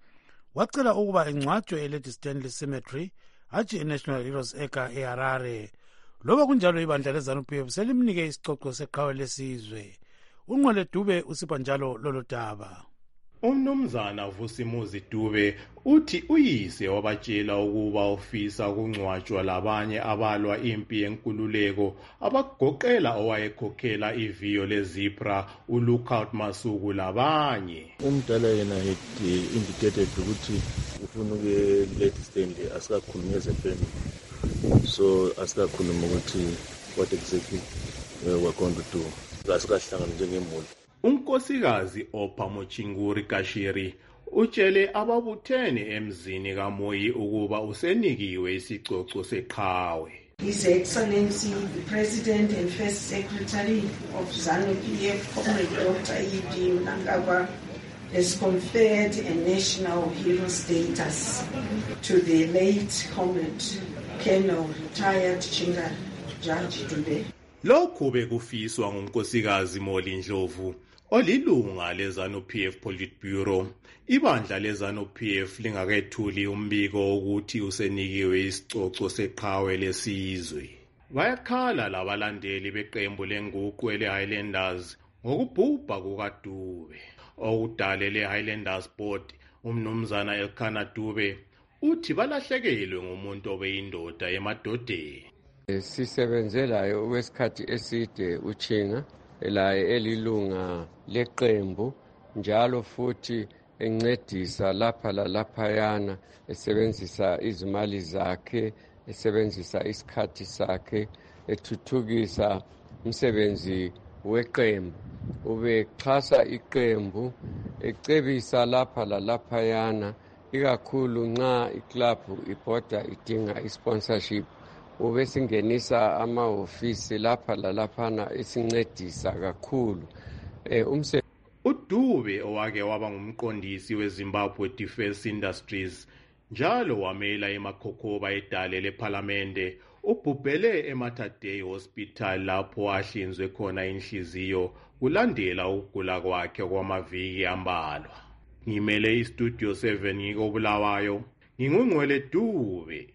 wacela ukuba engcwatshwe eLady Stanley Cemetery hatshi eNational Heroes Acre eHarare. Loba kunjalo ibandla leZANU-P F selimnike isicoco seqhawe lesizwe. Unqole Dube usipha njalo lolo daba. Umnumzana Vusimuzi Dube uthi uyise wabatshela ukuba ufisa ukungcwatshwa labanye abalwa impi yenkululeko abagoqela owayekhokhela iviyo lezipra uLookout Masuku labanye. Umdala yena he indicated ukuthi ufuna uke Lady Stanley asikakhuluma ngezefamily, so asikakhuluma ukuthi what exactly we're going to do. Asikahlangana njengemuli. Unkosikazi Opamochinguri Kashiri utshele ababuthene emzini kaMoyi ukuba usenikiwe isicoco seqhawe. His Excellency the President and First Secretary of ZANU-P F, Comrade Doctor E D Mnangagwa, has conferred a national hero status to the late Comrade Colonel retired General Judge Dube. Lokhu bekufiswa ngunkosikazi Moli Ndlovu olilunga leZANU-P F Politburo. Ibandla leZANU-P F lingakethuli umbiko ukuthi usenikiwe isicoco seqhawe lesizwe. Bayakhala labalandeli beqembu lenguqu ele-Highlanders ngokubhubha kukaDube. Okudale le-Highlanders Board umnumzana Elkhana Dube uthi balahlekelwe ngumuntu obeyindoda emadodeni. Sisebenzelayo okwesikhathi eside uChinga laye elilunga leqembu njalo futhi encedisa lapha lalaphayana esebenzisa izimali zakhe, esebenzisa isikhathi sakhe, ethuthukisa umsebenzi weqembu, ubexhasa iqembu, ecebisa lapha lalaphayana ikakhulu nxa iclub ibhoda idinga isponsorship. Ube singenisa amahofisi lapha lalaphana esincedisa kakhulu. Eh umse uDube owake waba ngumqondisi weZimbabwe Defence Industries njalo wamela emakhokhoba edale leParliamente ubhubhele eMatadei Hospital lapho ahlinzwe khona inhliziyo kulandela ukugula kwakhe kwamaviki ambalwa. Ngimele iStudio seven ngikobulawayo ngingungcwele Dube.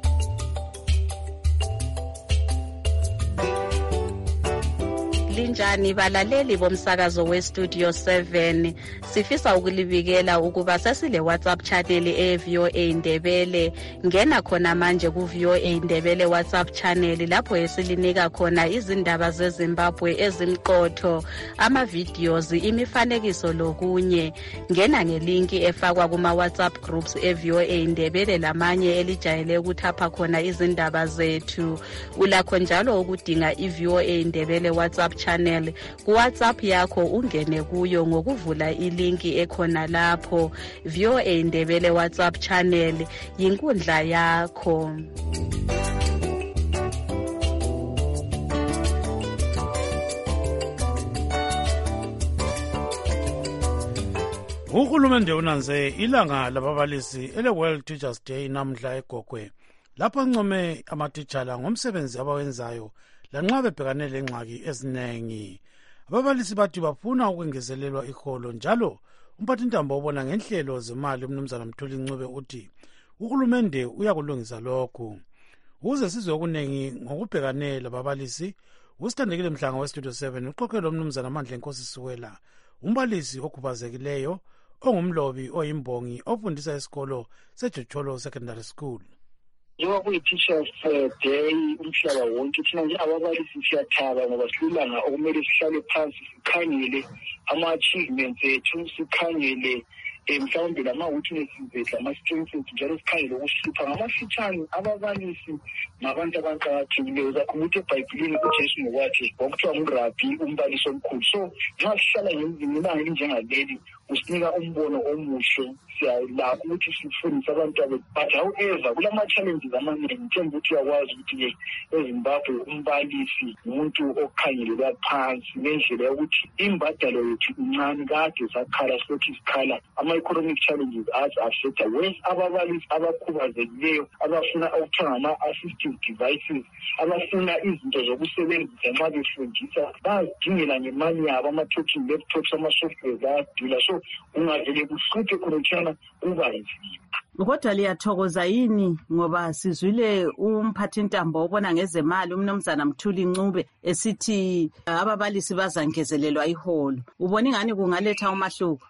Linjani balaleli bomsakazo weStudio seven, sifisa ukulibikela ukuba sesile WhatsApp channel e-V O A Ndebele. Ngena khona manje ku-V O A Ndebele WhatsApp channel lapho esilinika khona izindaba zeZimbabwe ezimqotho, ama-videos, imifanekiso lokunye. Ngena ngelinki efakwa kuma-WhatsApp groups e-V O A Ndebele lamanye elijayele ukuthapha khona izindaba zethu. Ulakho njalo ukudinga i-V O A Ndebele WhatsApp channel ku WhatsApp yakho ungene kuyo ngokuvula ilinki ekhona lapho. V O A Ndebele WhatsApp channel yinkundla yakho. Uhulumende unanze ilanga lababalisi ele World Teachers Day namhla eGogwe. Lapho ncome amatitshala ngomsebenzi abawenzayo lanxa bebhekane lengxaki ezinengi. Ababalisi bathi bafuna ukwengezelelwa iholo njalo umphathintambo obona ngenhlelo zemali umnumzana Mthuli Ncube uthi uhulumende uyakulungisa lokhu. Uze sizwe okunengi ngokubhekane lababalisi, usithandekile Mhlanga weStudio seven uqoqela umnumzana Mandla Nkosi Siwela, umbalisi okhubazekileyo ongumlobi oyimbongi ofundisa esikolo seJocholo Secondary School. Njengoba kuyi-Teachers Day umhlaba wonke, thina njengababalisi siyathaba ngoba silulanga okumele sihlale phansi sikhangele ama-achievements ethu, sikhangele mhlawumbe lama-weaknesses ethu, ama-strengths ethu, njalo sikhangele ukuhlupha ngamafitshane. Ababalisi ngabantu abaqakathekileyo kakhulu. Ukuthi eBhayibhilini uJesu ngokwakhe kwakuthiwa ngurabi, umbalisi omkhulu. So nxa sihlala ngelanga elinjengaleli usinika umbono omuhle, siyalakho ukuthi sifundise abantu abethu. But however kulama-challenges amaningi. Njengoba ukuthi uyakwazi ukuthi-ke eZimbabwe umbalisi umuntu okhangelelwa phansi ngendlela yokuthi imbadalo yethu incane. Kade sakhala silothi sikhala ama-economic challenges as-affecta wes ababalisi abakhubazekileyo abafuna okuthiwa ngama-assistive devices, abafuna izinto zokusebenzisa nxa befundisa, bazidingela ngemali yabo, ama-talking laptops, ama-softwares ayadula. So ungavele kuhluphe khonotshana kuba nzima. Kodwa liyathokoza yini ngoba sizwile umphathintambo obona ngezemali umnumzana Mthuli Ncube esithi ababalisi bazangezelelwa iholo. Ubona ingani kungaletha umahluko?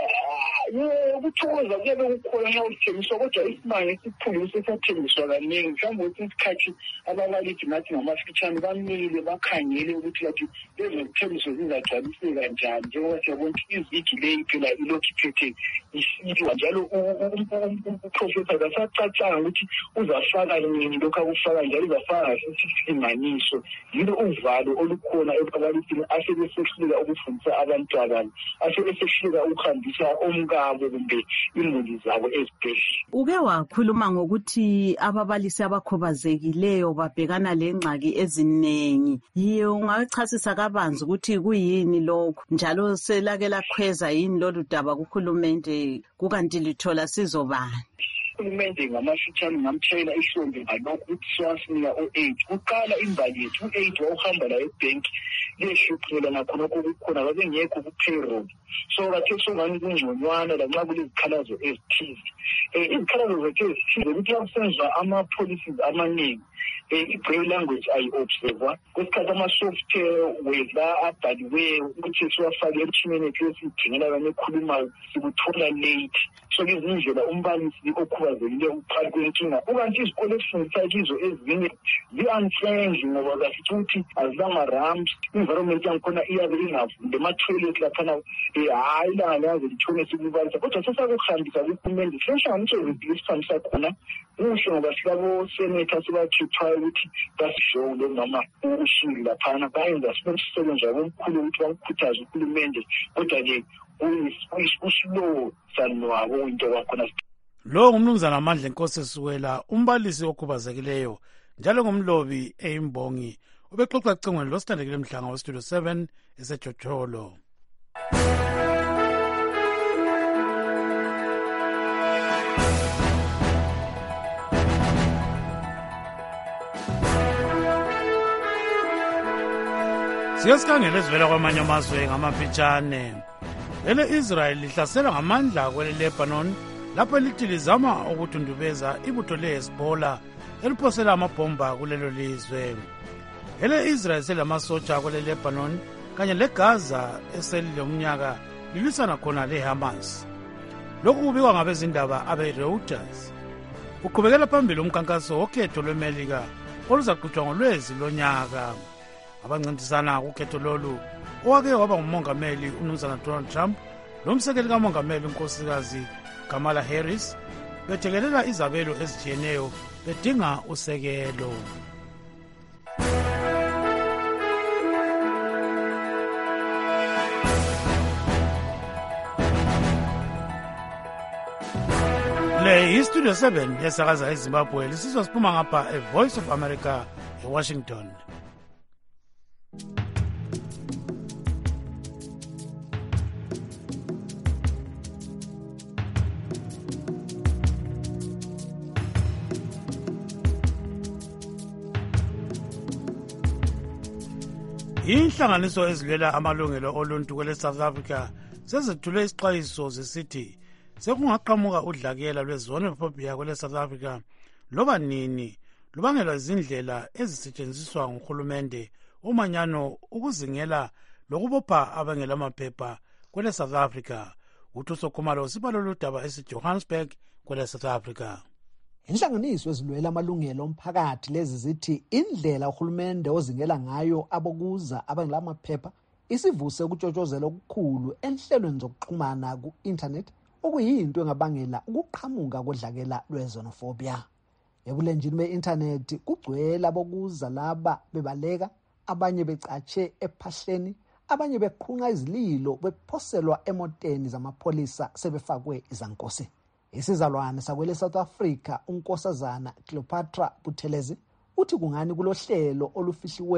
Ukuthokoza kuyabe kukhona nxa uthengiswa kodwa isimanga esikhulu sesathengiswa kaningi. Mhlawumbe ukuthi isikhathi ababalisi nathi ngamafitshane bamile bakhangele ukuthi kathi lezo zithengiso zizagcwaliseka njani njengoba siyabona ukuthi izigi leyi phela ilokhu iphethe isiliwa njalo uprofesa kasacacanga ukuthi uzafaka nini lokhu akufaka njalo uzafaka isilinganiso. Yilo uvalo olukhona ebabalisini asebesehluleka ukufundisa abantwana asebesehluleka ukuhambisa omka kumbe imuli zabo ezibhedlela. Uke wakhuluma ngokuthi ababalisi abakhobazekileyo babhekana lengxaki ezinengi. Yiyo ungachasisa kabanzi ukuthi kuyini lokho njalo selake lakhweza yini lolu daba kuhulumende kukanti lithola sizo bani? Uhulumende ngamafitshane ngamtshayela ihlombe ngalokhu ukuthi siwasinika u-eight. Kuqala imbali yethu u-eight wawuhamba la ebhenki liyehluphela nakhonokho kukhona babengekho ku-payroll. So bathe songani kungconywana lanxa kulezikhalazo ezithize. Um izikhalazo zethu ezithize ukuthi yakusenziwa ama-policies amaningi. I-braille language ayi-observa kwesikhathi ama-software la abhaliweyo ukuthi siwafake emtshineni ethu esiyidingela kanye ekhulumayo sikuthola late. So izindlela umbalisi okhubazekile uphakathi kwenkinga ukanti izikole esifundisa kizo ezinye zi-unfriendly ngoba kasithi ukuthi azilama-ramps, environment yangikhona iyabe ingavuli ama-toilet laphana hayi ilanga liyaze lithone sikubalisa kodwa sesakuhambisa kuhulumende sihlanganise zempilo esihambisa khona kuhle ngoba silabo-senator sibakhiphayo ukuthi basishole noma ushili laphana bayenza sinomsebenzi wabo omkhulu ukuthi bakukhuthaze uhulumende kodwa-ke uslow sanwabo into wakhona. Lo ngumnumzana Amandla Nkosi Suwela, umbalisi okhubazekeleyo njalo ngumlobi eyimbongi, ubexoxa ecingweni losithandekile mhlanga westudio seven eseJotholo. Siyasikhangela ezivela kwamanye amazwe ngamafitshane. Lele Israel lihlasela ngamandla kwele Lebanon lapho lithi lizama ukuthundubeza ibutho le-Hezbollah eliphosela amabhomba kulelo lizwe. Lele Israel selamasotsha kwele Lebanon kanye leGaza eselilomnyaka lilwisana khona leHamas. Lokhu kubikwa ngabezindaba abe-Reuters. Uqhubekela phambili umkhankaso wokhetho lweMelika oluzaqhutshwa ngolwezi lonyaka. Abancintisana kukhetho lolu owake waba ngumongameli uMnumzana Donald Trump lomsekeli kamongameli unkosikazi Kamala Harris bethekelela izabelo ezitshiyeneyo bedinga usekelo. Le iStudio seven yesakaza eZimbabwe lisizwa siphuma ngapha eVoice of America eWashington. Inhlanganiso ezilwela amalungelo oluntu kwele South Africa sezethule isixwayiso zisithi sekungaqhamuka udlakela lwezoonophobia kwele South Africa loba nini lubangelwa izindlela ezisetshenziswa nguhulumende umanyano ukuzingela lokubopha abangelamaphepha kwele South Africa. Uthuso Khumalo sibalo ludaba esiJohannesburg kwele South Africa. Inhlanganiso ezilwela amalungelo omphakathi lezi zithi indlela uhulumende ozingela ngayo abokuza abangelamaphepha isivuse ukutshotshozela okukhulu enhlelweni zokuxhumana ku-internet okuyinto engabangela ukuqhamuka kodlakela lwezonofobia. Ebulenjini be-internet kugcwele abokuza laba bebaleka, abanye becatshe ephahleni, abanye beqhunqa izililo bephoselwa emoteni zamapholisa sebefakwe izankosi. Isizalwane sakwele South Africa unkosazana Cleopatra Buthelezi uthi kungani kulohlelo olufihliweyo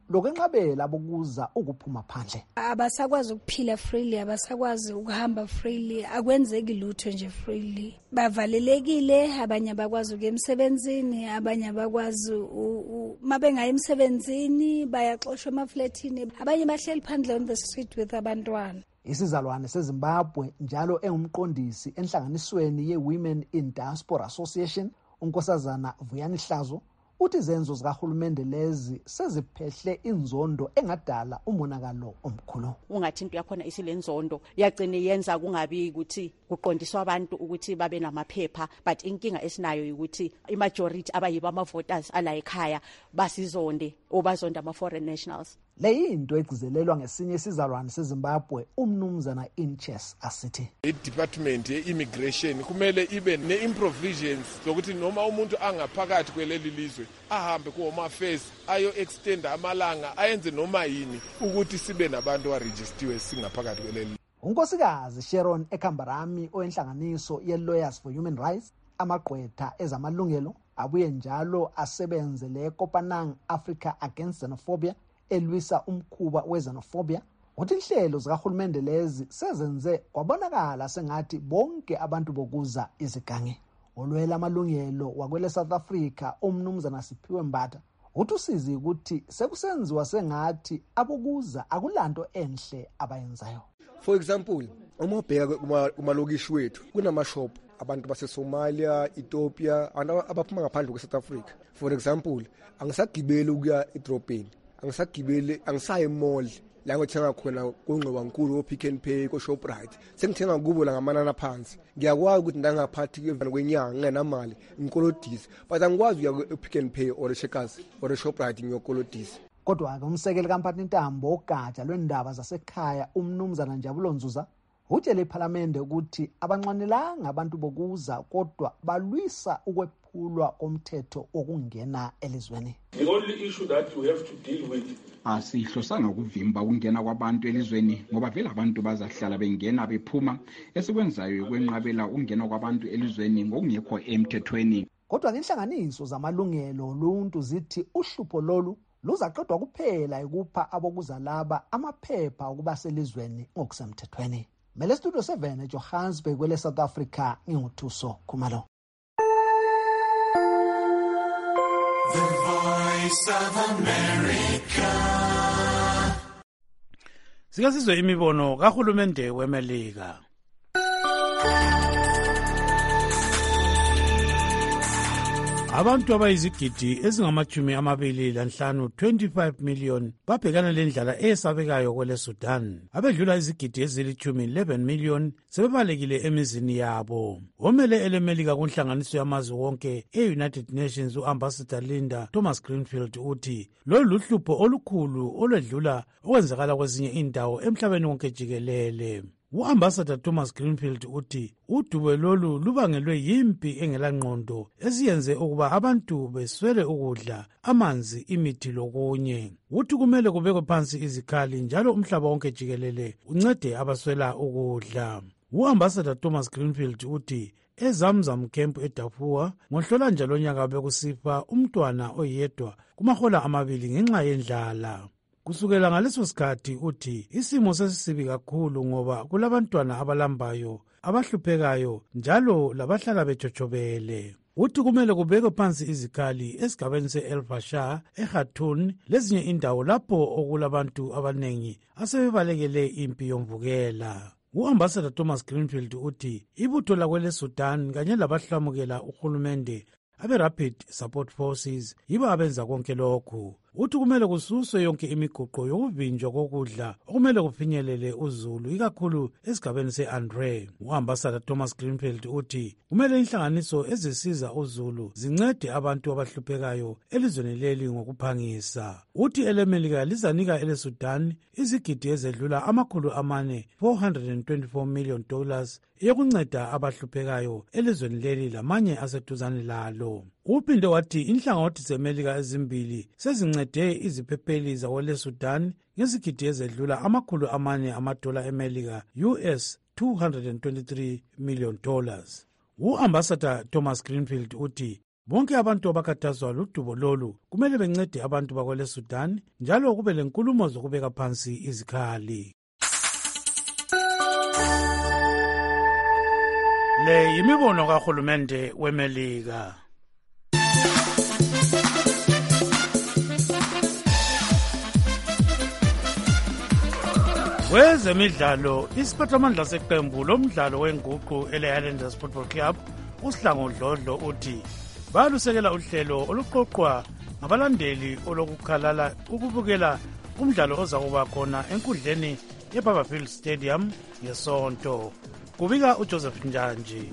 lokwenqabela abokuza ukuphuma phandle. Abasakwazi ukuphila freely, abasakwazi ukuhamba freely, akwenzeki lutho nje freely. Bavalelekile, abanye abakwazi ukuya emsebenzini, abanye abakwazi mabengayi emsebenzini bayaxoshwa emafletini, abanye bahleli phandle on the street with abantwana. Isizalwane seZimbabwe njalo engumqondisi enhlanganisweni ye-Women in Diaspora Association, uNkosazana Vuyani Hlazo, uthi izenzo zikahulumende lezi seziphehle inzondo engadala umonakalo omkhulu. Ungathi into yakhona isilenzondo yagcine yenza kungabi ukuthi kuqondiswa abantu ukuthi babe namaphepha, but inkinga esinayo ukuthi imajority abayiba ama voters ala ekhaya basizonde obazonda ama foreign nationals. Le into egcizelelwa ngesinye isizalwane seZimbabwe umnumzana Inches asithi i-department ye-immigration kumele ibe ne-improvisions zokuthi noma umuntu angaphakathi kweleli lizwe ahambe ku-home affairs ayo extend amalanga ayenze noma yini ukuthi sibe nabantu arejistiwe singaphakathi kweleli. uNkosikazi Sharon Ekambarami oyenhlanganiso ye-Lawyers for Human Rights, amagqwetha ezamalungelo, abuye njalo asebenze le Kopanang Africa Against Xenophobia elwisa umkhuba wezenophobia, uthi inhlelo zikahulumende lezi sezenze kwabonakala sengathi bonke abantu bokuza izigange. Olwela amalungelo wakwele South Africa umnumzana Siphiwe Mbatha uthi usizi ukuthi sekusenziwa sengathi abokuza akulanto enhle abayenzayo. For example, uma ubheka kumalokishi wethu kunamashop abantu baseSomalia, Ethiopia, abaphuma ngaphandle kwe-South Africa. For example, angisagibeli ukuya edrobheni, angisagibeli angisaye emall la ngothenga khona kungqoba nkulu o Pick n Pay ko Shoprite, sengithenga kubo la ngamanana phansi. Ngiyakwazi ukuthi ndangaphathi kevana kwenyanga ngenamali ngikolodisi, but angikwazi ukuya Pick n Pay or Checkers or Shoprite ngiyokolodisi. Kodwa ke umsekeli kaMphathi Ntambo ogatsha lwendaba zasekhaya umnumzana Njabulo Nzuza utshele iPhalamende ukuthi abanqwanelanga abantu bokuza kodwa balwisa ukwephulwa komthetho okungena elizweni. The only issue that we have to deal with asihlosanga ukuvimba ukungena kwabantu elizweni ngoba vele abantu bazahlala bengena bephuma, esikwenzayo ukwenqabela ukungena kwabantu elizweni ngokungekho emthethweni. Kodwa inhlanganiso zamalungelo oluntu zithi uhlupho lolu luzaqedwa kuphela ukupha abokuza laba amaphepha ukuba selizweni ngokusemthethweni. Mele Studio seven eJohannesburg kwele South Africa, nginguthuso Khumalo. The Voice of America. Sikasizwe imibono kahulumende weMelika. Abantu abayizigidi ezingamachumi amabili lanhlanu twenty-five million babhekana lendlala esabekayo kwele Sudan. Abedlula izigidi ezilichumi eleven million sebebalekile emizini yabo. Omele elemelika kunhlanganiso yamazwe wonke e-United Nations u-Ambassador Linda Thomas Greenfield uthi lolu luhlupho olukhulu olwedlula okwenzakala kwezinye indawo emhlabeni wonke jikelele. U-Ambassador Thomas Greenfield uthi udube lolu lubangelwe yimpi engelangqondo esiyenze ukuba abantu beswele ukudla, amanzi, imithi lokunye. Uthi kumele kubekwe phansi izikhali njalo umhlaba wonke jikelele uncede abaswela ukudla. U-Ambassador Thomas Greenfield uthi eZamzam Camp eDarfur ngohlola njalo nyaka bekusifa umntwana oyedwa kumahola amabili ngenxa yendlala. Kusukela ngaleso sikhathi uthi isimo sesisibi kakhulu ngoba kulabantwana abalambayo, abahluphekayo njalo labahlala bejojobele. Uthi kumele kubekwe phansi izikhali esigabeni se-El Fasher, eKhartoum lezinye indawo lapho okulabantu abanengi asebebalekele impi yomvukela. U-Ambassador Thomas Greenfield uthi ibutho lakwele Sudan kanye labahlamukela uhulumende abe-Rapid Support Forces yibo abenza konke lokhu. Uthi kumele kususwe yonke imiguqo yokuvinjwa kokudla okumele kufinyelele uzulu ikakhulu esigabeni se-Andre. U-Ambassador Thomas Greenfield uthi kumele inhlanganiso ezisiza uzulu zincede abantu abahluphekayo elizweni leli ngokuphangisa. Uthi elemelika lizanika ele Sudan izigidi ezedlula amakhulu amane four hundred twenty-four million dollars yokunceda abahluphekayo elizweni leli lamanye aseduzane lalo. Uphinde wathi inhlangothi zemelika ezimbili sezincede iziphepheli zakwele Sudan ngezigidi ezedlula amakhulu amane amadola emelika U S two hundred twenty-three million dollars. U-Ambassador Thomas Greenfield uthi bonke abantu abakhathazwa ludubo lolu kumele bencede abantu bakwele Sudan njalo kube lenkulumo zokubeka phansi izikhali. Le yimibono kahulumende weMelika. Wezemidlalo, isiphathamandla seqembu lomdlalo wenguqu ele-Highlanders Football Club uSihlangu Dlodlo uthi balusekela uhlelo oluqoqwa ngabalandeli olokukhalala ukubukela umdlalo oza kuba khona enkundleni yeBarberville Stadium ngesonto. Kubika uJoseph Njanji.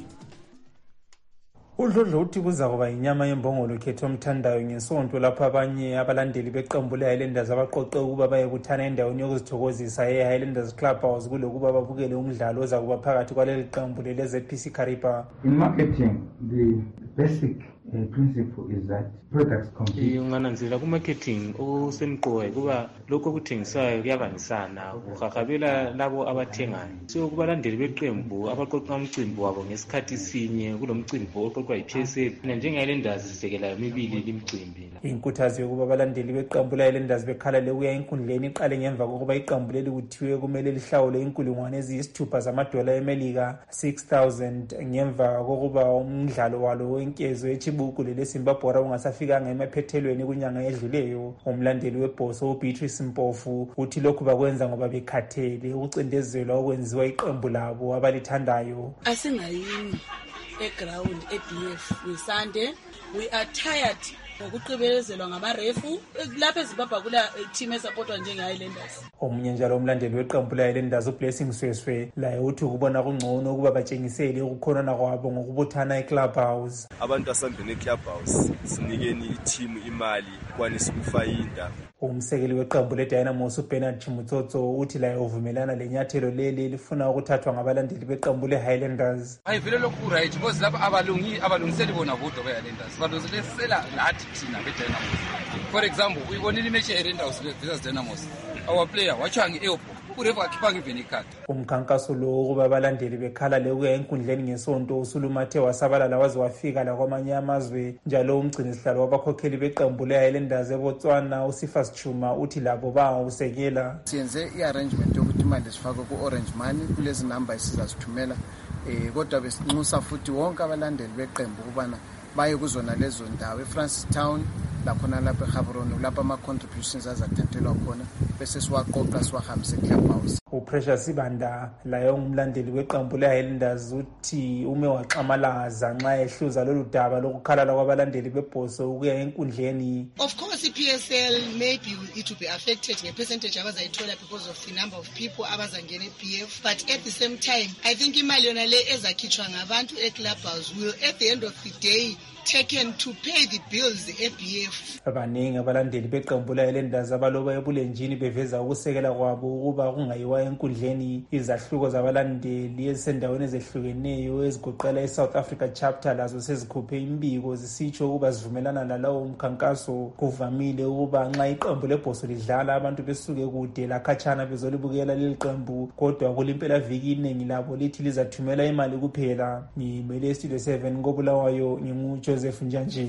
UDlodlo uthi kuza kuba inyama yembongolo khetho omthandayo ngesonto lapho abanye abalandeli beqembu le-Highlanders abaqoqe ukuba baye kuthana endaweni yokuzithokozisa e-Highlanders Club House kulokuba babukele umdlalo oza kuba phakathi kwaleli qembu le-Z P C Kariba. In marketing, the basic uh, principle is that products compete. Ungananzela ku-marketing okusemqoka kuba lokho okuthengisayo kuyabangisana kuhahhabela labo abathengayo. So kubalandeli beqembu abaqoqa umcimbi wabo ngesikhathi sinye kulo mcimbi oqoqwa yi-P S L njenge-Highlanders sisekela yomibili limcimbi. Inkuthazo yokuba abalandeli beqembu le-Highlanders bekhalale ukuya enkundleni iqale ngemva kokuba iqembu leli kuthiwe kumele lihlawule inkulungwane eziyisithupha zamadola eMelika six thousand ngemva kokuba umdlalo walo wenkezo echibuku lele-Zimbabwe ungasafikanga emaphethelweni kunyanga edluleyo. Umlandeli webhoso uBeatrice Mpofu uthi lokhu bakwenza ngoba bekhathele ukucindezelwa okwenziwa iqembu labo abalithandayo. Asingayini eground e-B F ngeSunday, we are tired ngokuqibelezelwa ngamarefu lapha eZimbabwe kula team esupportwa njenge-Highlanders. Omunye njalo umlandeli weqembu le-Highlanders uBlessing Sweswe laye uthi ukubona kungcono ukuba batshengisele ukukhonana kwabo ngokubuthana eClub House. Abantu asambene eClub House sinikeni i-team imali kwanisa ukufayinda. Umsekeli weqembu le-Dynamos uBernard Chimutsotso uthi laye uvumelana lenyathelo leli lifuna ukuthathwa ngabalandeli beqembu le-Highlanders. Ayivele lokhu right because lapha abalungi abalungiseli bona bodwa be-Highlanders balungisela lathi thina be-Dynamos. For example, uyibonile imechi ye-Highlanders versus Dynamos. Our player wachanga e-Eopo urefu akhipha ngiveni ikhadi. Umkhankaso lo wokuba abalandeli bekhalale ukuya enkundleni ngesonto usulumathe wasabalala waze wafika la kwamanye amazwe. Njalo umgcinisihlalo wabakhokheli beqembu le-Highlanders eBotswana uSifas Chuma uthi labo bangawusekela. Siyenze i-arrangement yokuthi imali sifakwe ku-Orange Money kulezi number esizazithumela eh kodwa besinxusa futhi wonke abalandeli beqembu kubana baye kuzona lezo ndawo eFrancistown lakhona lapha eGaborone lapha ama-contributions azathathelwa khona bese siwaqoqa siwahambise eClub House. uPrecious Sibanda laye umlandeli weqembu le-Highlanders uthi ume waxamalaza nxa ehluza lolu daba lokukhalala kwabalandeli bebhoso ukuya enkundleni. Of course i-P S L maybe it will be affected nge-percentage abazayithola because of the number of people abazangena e-P F, but at the same time I think imali yona le ezakhitshwa ngabantu eClub House will at the end of the day taken to pay the bills e-B F. Abaningi abalandeli beqembu le-Highlanders abaloba ebulenjini beveza ukusekela kwabo ukuba kungayiwa enkundleni izahluko zabalandeli ezisendaweni ezehlukeneyo ezigoqela i-South Africa chapter lazo sezikhuphe imbiko zisitsho ukuba zivumelana nalawo mkhankaso. Kuvamile ukuba nxa iqembu lebhoso lidlala abantu besuke kude lakhatshana bezolibukela leli qembu, kodwa kulimpela viki iningi labo lithi lizathumela imali kuphela. Ngimele Studio seven koBulawayo ngingu Joseph Njanji.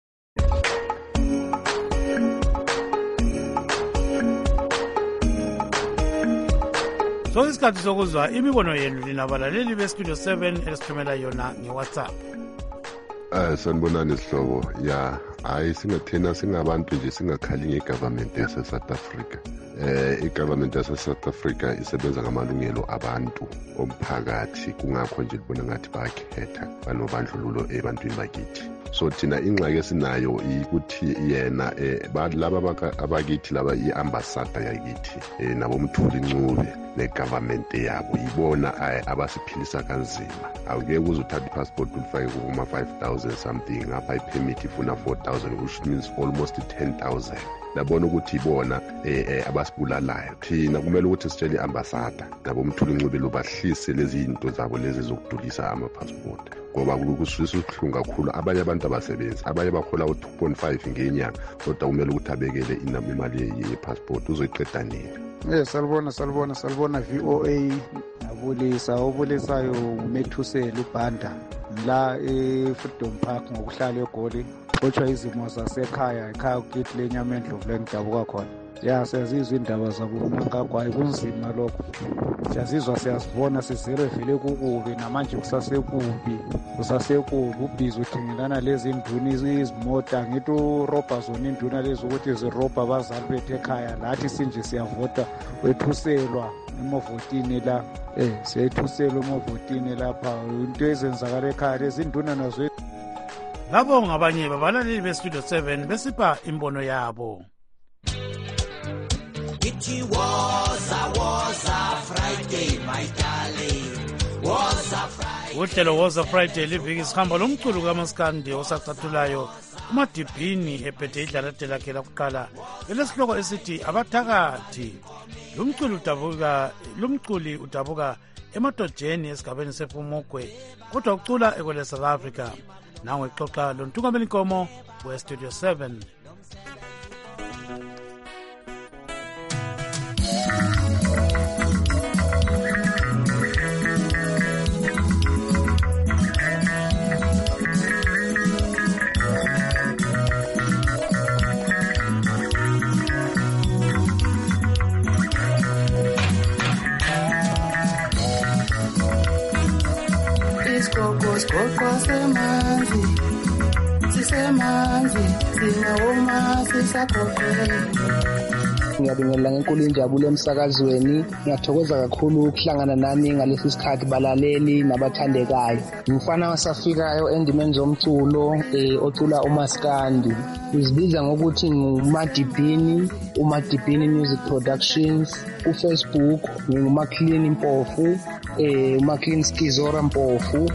So isikhathi sokuzwa imibono yenu lina balaleli beStudio seven esithumela yona ngeWhatsApp. Eh sanibonani sihlobo ya hayi singathena singabantu nje singakhali ngegovernment yase South Africa. Eh igovernment yase South Africa isebenza ngamalungelo abantu omphakathi kungakho nje libona ngathi bayakhetha banobandlululo ebantwini bakithi. So thina ingxaki esinayo ukuthi yena eh laba abakithi laba iambassador yakithi eh nabo umthuli ncube negovernment yabo ibona abasiphilisa kanzima. Awuke uzothatha ipassport ufake kuma five thousand something ngapha ipermit ifuna four thousand which means almost ten thousand. Labona ukuthi ibona eh abasibulalayo. Thina kumele ukuthi sitshele iambassador nabo umthuli ncube lo bahlise lezi zinto zabo lezi zokudulisa ama passport. Ngoba kukusisa ukuhlunga kakhulu abanye abantu abasebenzi abanye bakhola u two point five ngenyanga kodwa kumele ukuthi abekele inamba imali ye-passport uzoyiqeda nini. Eh salibona salibona salibona V O A abulisa obulisayo uMethusela uBhanda ngila e-Freedom Park ngokuhlala eGoli kodwa izimo zasekhaya ekhaya ukithi lenyama endlovu lengidabuka khona ya siyazizwa indaba zabo Mnangagwayi kunzima lokho siyazizwa siyazibona sizire vele kukubi namanje kusasekubi kusasekubi ubhizi uthengelana lezi nduna izimota ngithi urobha zona induna lezi ukuthi zirobha abazali bethu ekhaya lathi sinje siyavota wethuselwa emavotini la eh siyethuselwa emavotini lapha into ezenzakala ekhaya lezi nduna nazo labo ngabanye babalaleli bestudio seven besipha imbono yabo. It was a was a Friday, my darling. Was a Friday. Uhlelo was a Friday liviki sihamba lomculo kaMaskandi osacathulayo uMadibhini ephethe idlalade lakhe lokuqala elesihloko esithi abathakathi. Lumculo udabuka lumculi udabuka emadojeni esigabeni seFumugwe kodwa ucula ekwele South Africa. Nawe xoxa lo Ntungameli Nkomo we Studio seven. Iskoko semanzi, sisemanzi, sinawoma sisagoqwe. Ngiyabingelela ngenkulu injabulo emsakazweni. Ngiyathokoza kakhulu ukuhlangana nami ngalesi sikhathi balaleli nabathandekayo. Ngumfana wasafikayo endimeni zomculo eh ocula uMaskandi. Uzibiza ngokuthi nguMadibhini, uMadibhini Music Productions, uFacebook nguMaclean Mpofu, eh uMaclean Skizora Mpofu.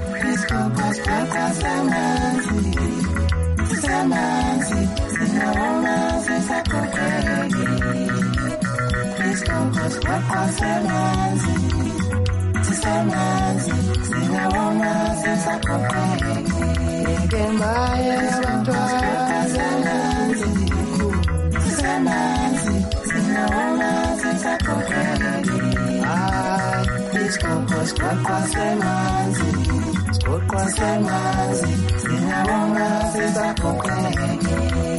Samanzi, sinawoma sisagoqwe. Iskokos kwakwa semanzi, sisemanzi, sinawoma sisagoqwe. Ngembaye abantwana semanzi, sisemanzi, sinawoma sisagoqwe. Ah, iskokos kwakwa semanzi, kwakwa semanzi, sinawoma sisagoqwe.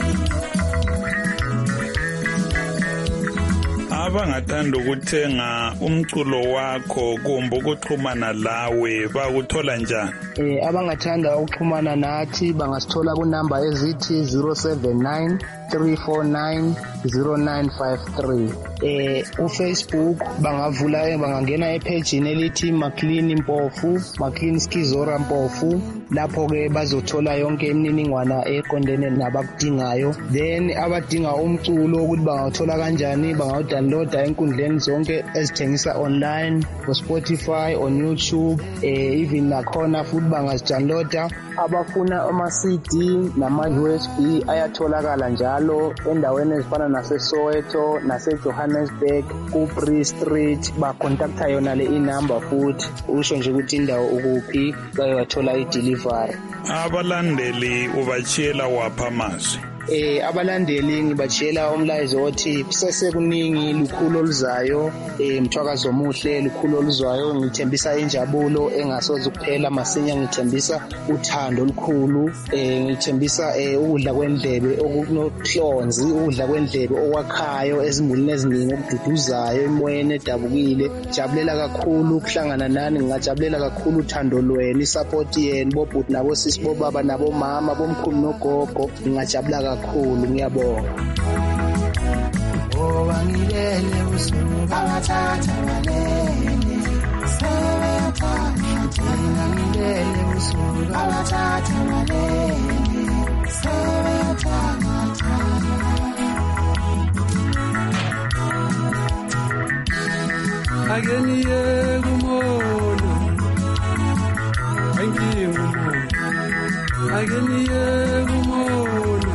Abangathanda ukuthenga umculo wakho kumbe ukuxhumana lawe bakuthola njani? Eh abangathanda ukuxhumana nathi bangasithola ku number ezithi zero seven nine three four nine zero nine five three. Eh uFacebook bangavula bangangena epage elithi Maclean Mpofu, Maclean Skizora Mpofu. Lapho ke bazothola yonke imininingwana eqondene nabakudingayo. Then abadinga umculo ukuthi bangawuthola kanjani bangawudownload enkundleni zonke ezithengisa online, ku Spotify, on YouTube, eh even nakhona futhi bangazidownloada. Abafuna ama-C D nama-U S B ayatholakala njalo endaweni ezifana nase-Soweto nase-Johannesburg ku-Bree Street. Bacontacta yona le inumber futhi usho nje ukuthi indawo ukuphi bayathola i-delivery. Abalandeli ubachiyela wapha amazwi? Eh abalandeli ngibachiyela umlayezo othi sesekuningi lukhulu oluzayo, eh mthwakazo omuhle lukhulu oluzayo. Ngithembisa injabulo engasoze kuphela masinya, ngithembisa uthando olukhulu, eh ngithembisa eh ukudla kwendlebe okunohlonzi, ukudla kwendlebe okwakhayo ezimulini eziningi okududuzayo emoyeni edabukile. Jabulela kakhulu ukuhlangana nani, ngingajabulela kakhulu uthando lweni, support yenu bobhuti nabo sisi bobaba nabo mama bomkhulu nogogo. Ngingajabula kakhulu, ngiyabonga. Oba ngilele usuku abathatha balele, sebethatha ngilele usuku abathatha balele, sebethatha. Ageniye kumono, angiye kumono, ageniye kumono.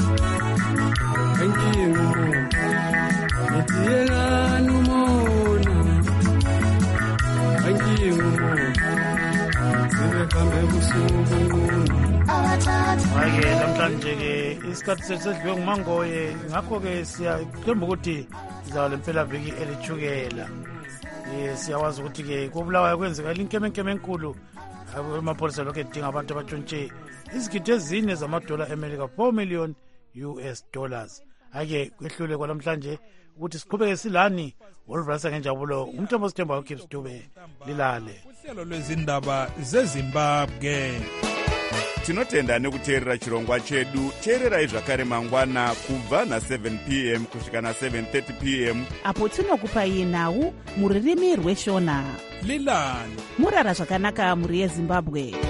Hayi namhlanje ke isikhathi sesidliwe ngumangoye, ngakho ke siyathemba ukuthi sizaba lempela viki elithukela. Eh siyawazi ukuthi ke kubulawayo kwenzeka linkemenkeme enkulu amapholisa lokhu edinga abantu abatshontshe izigidi ezine zamadola emelika four million U S dollars. Ake kwehlule kwalamhlanje ukuthi siqhubeke silani oluvasa ngenjabulo umthombo sithemba uKips Dube lilale uhlelo lwezindaba zeZimbabwe. Tinotenda nekuteerera chirongwa chedu. Teererai zvakare mangwana kubva na seven p m kusvika na seven thirty p m apo tinokupai nhau mururimi rweshona. Lilani murara zvakanaka muri yeZimbabwe.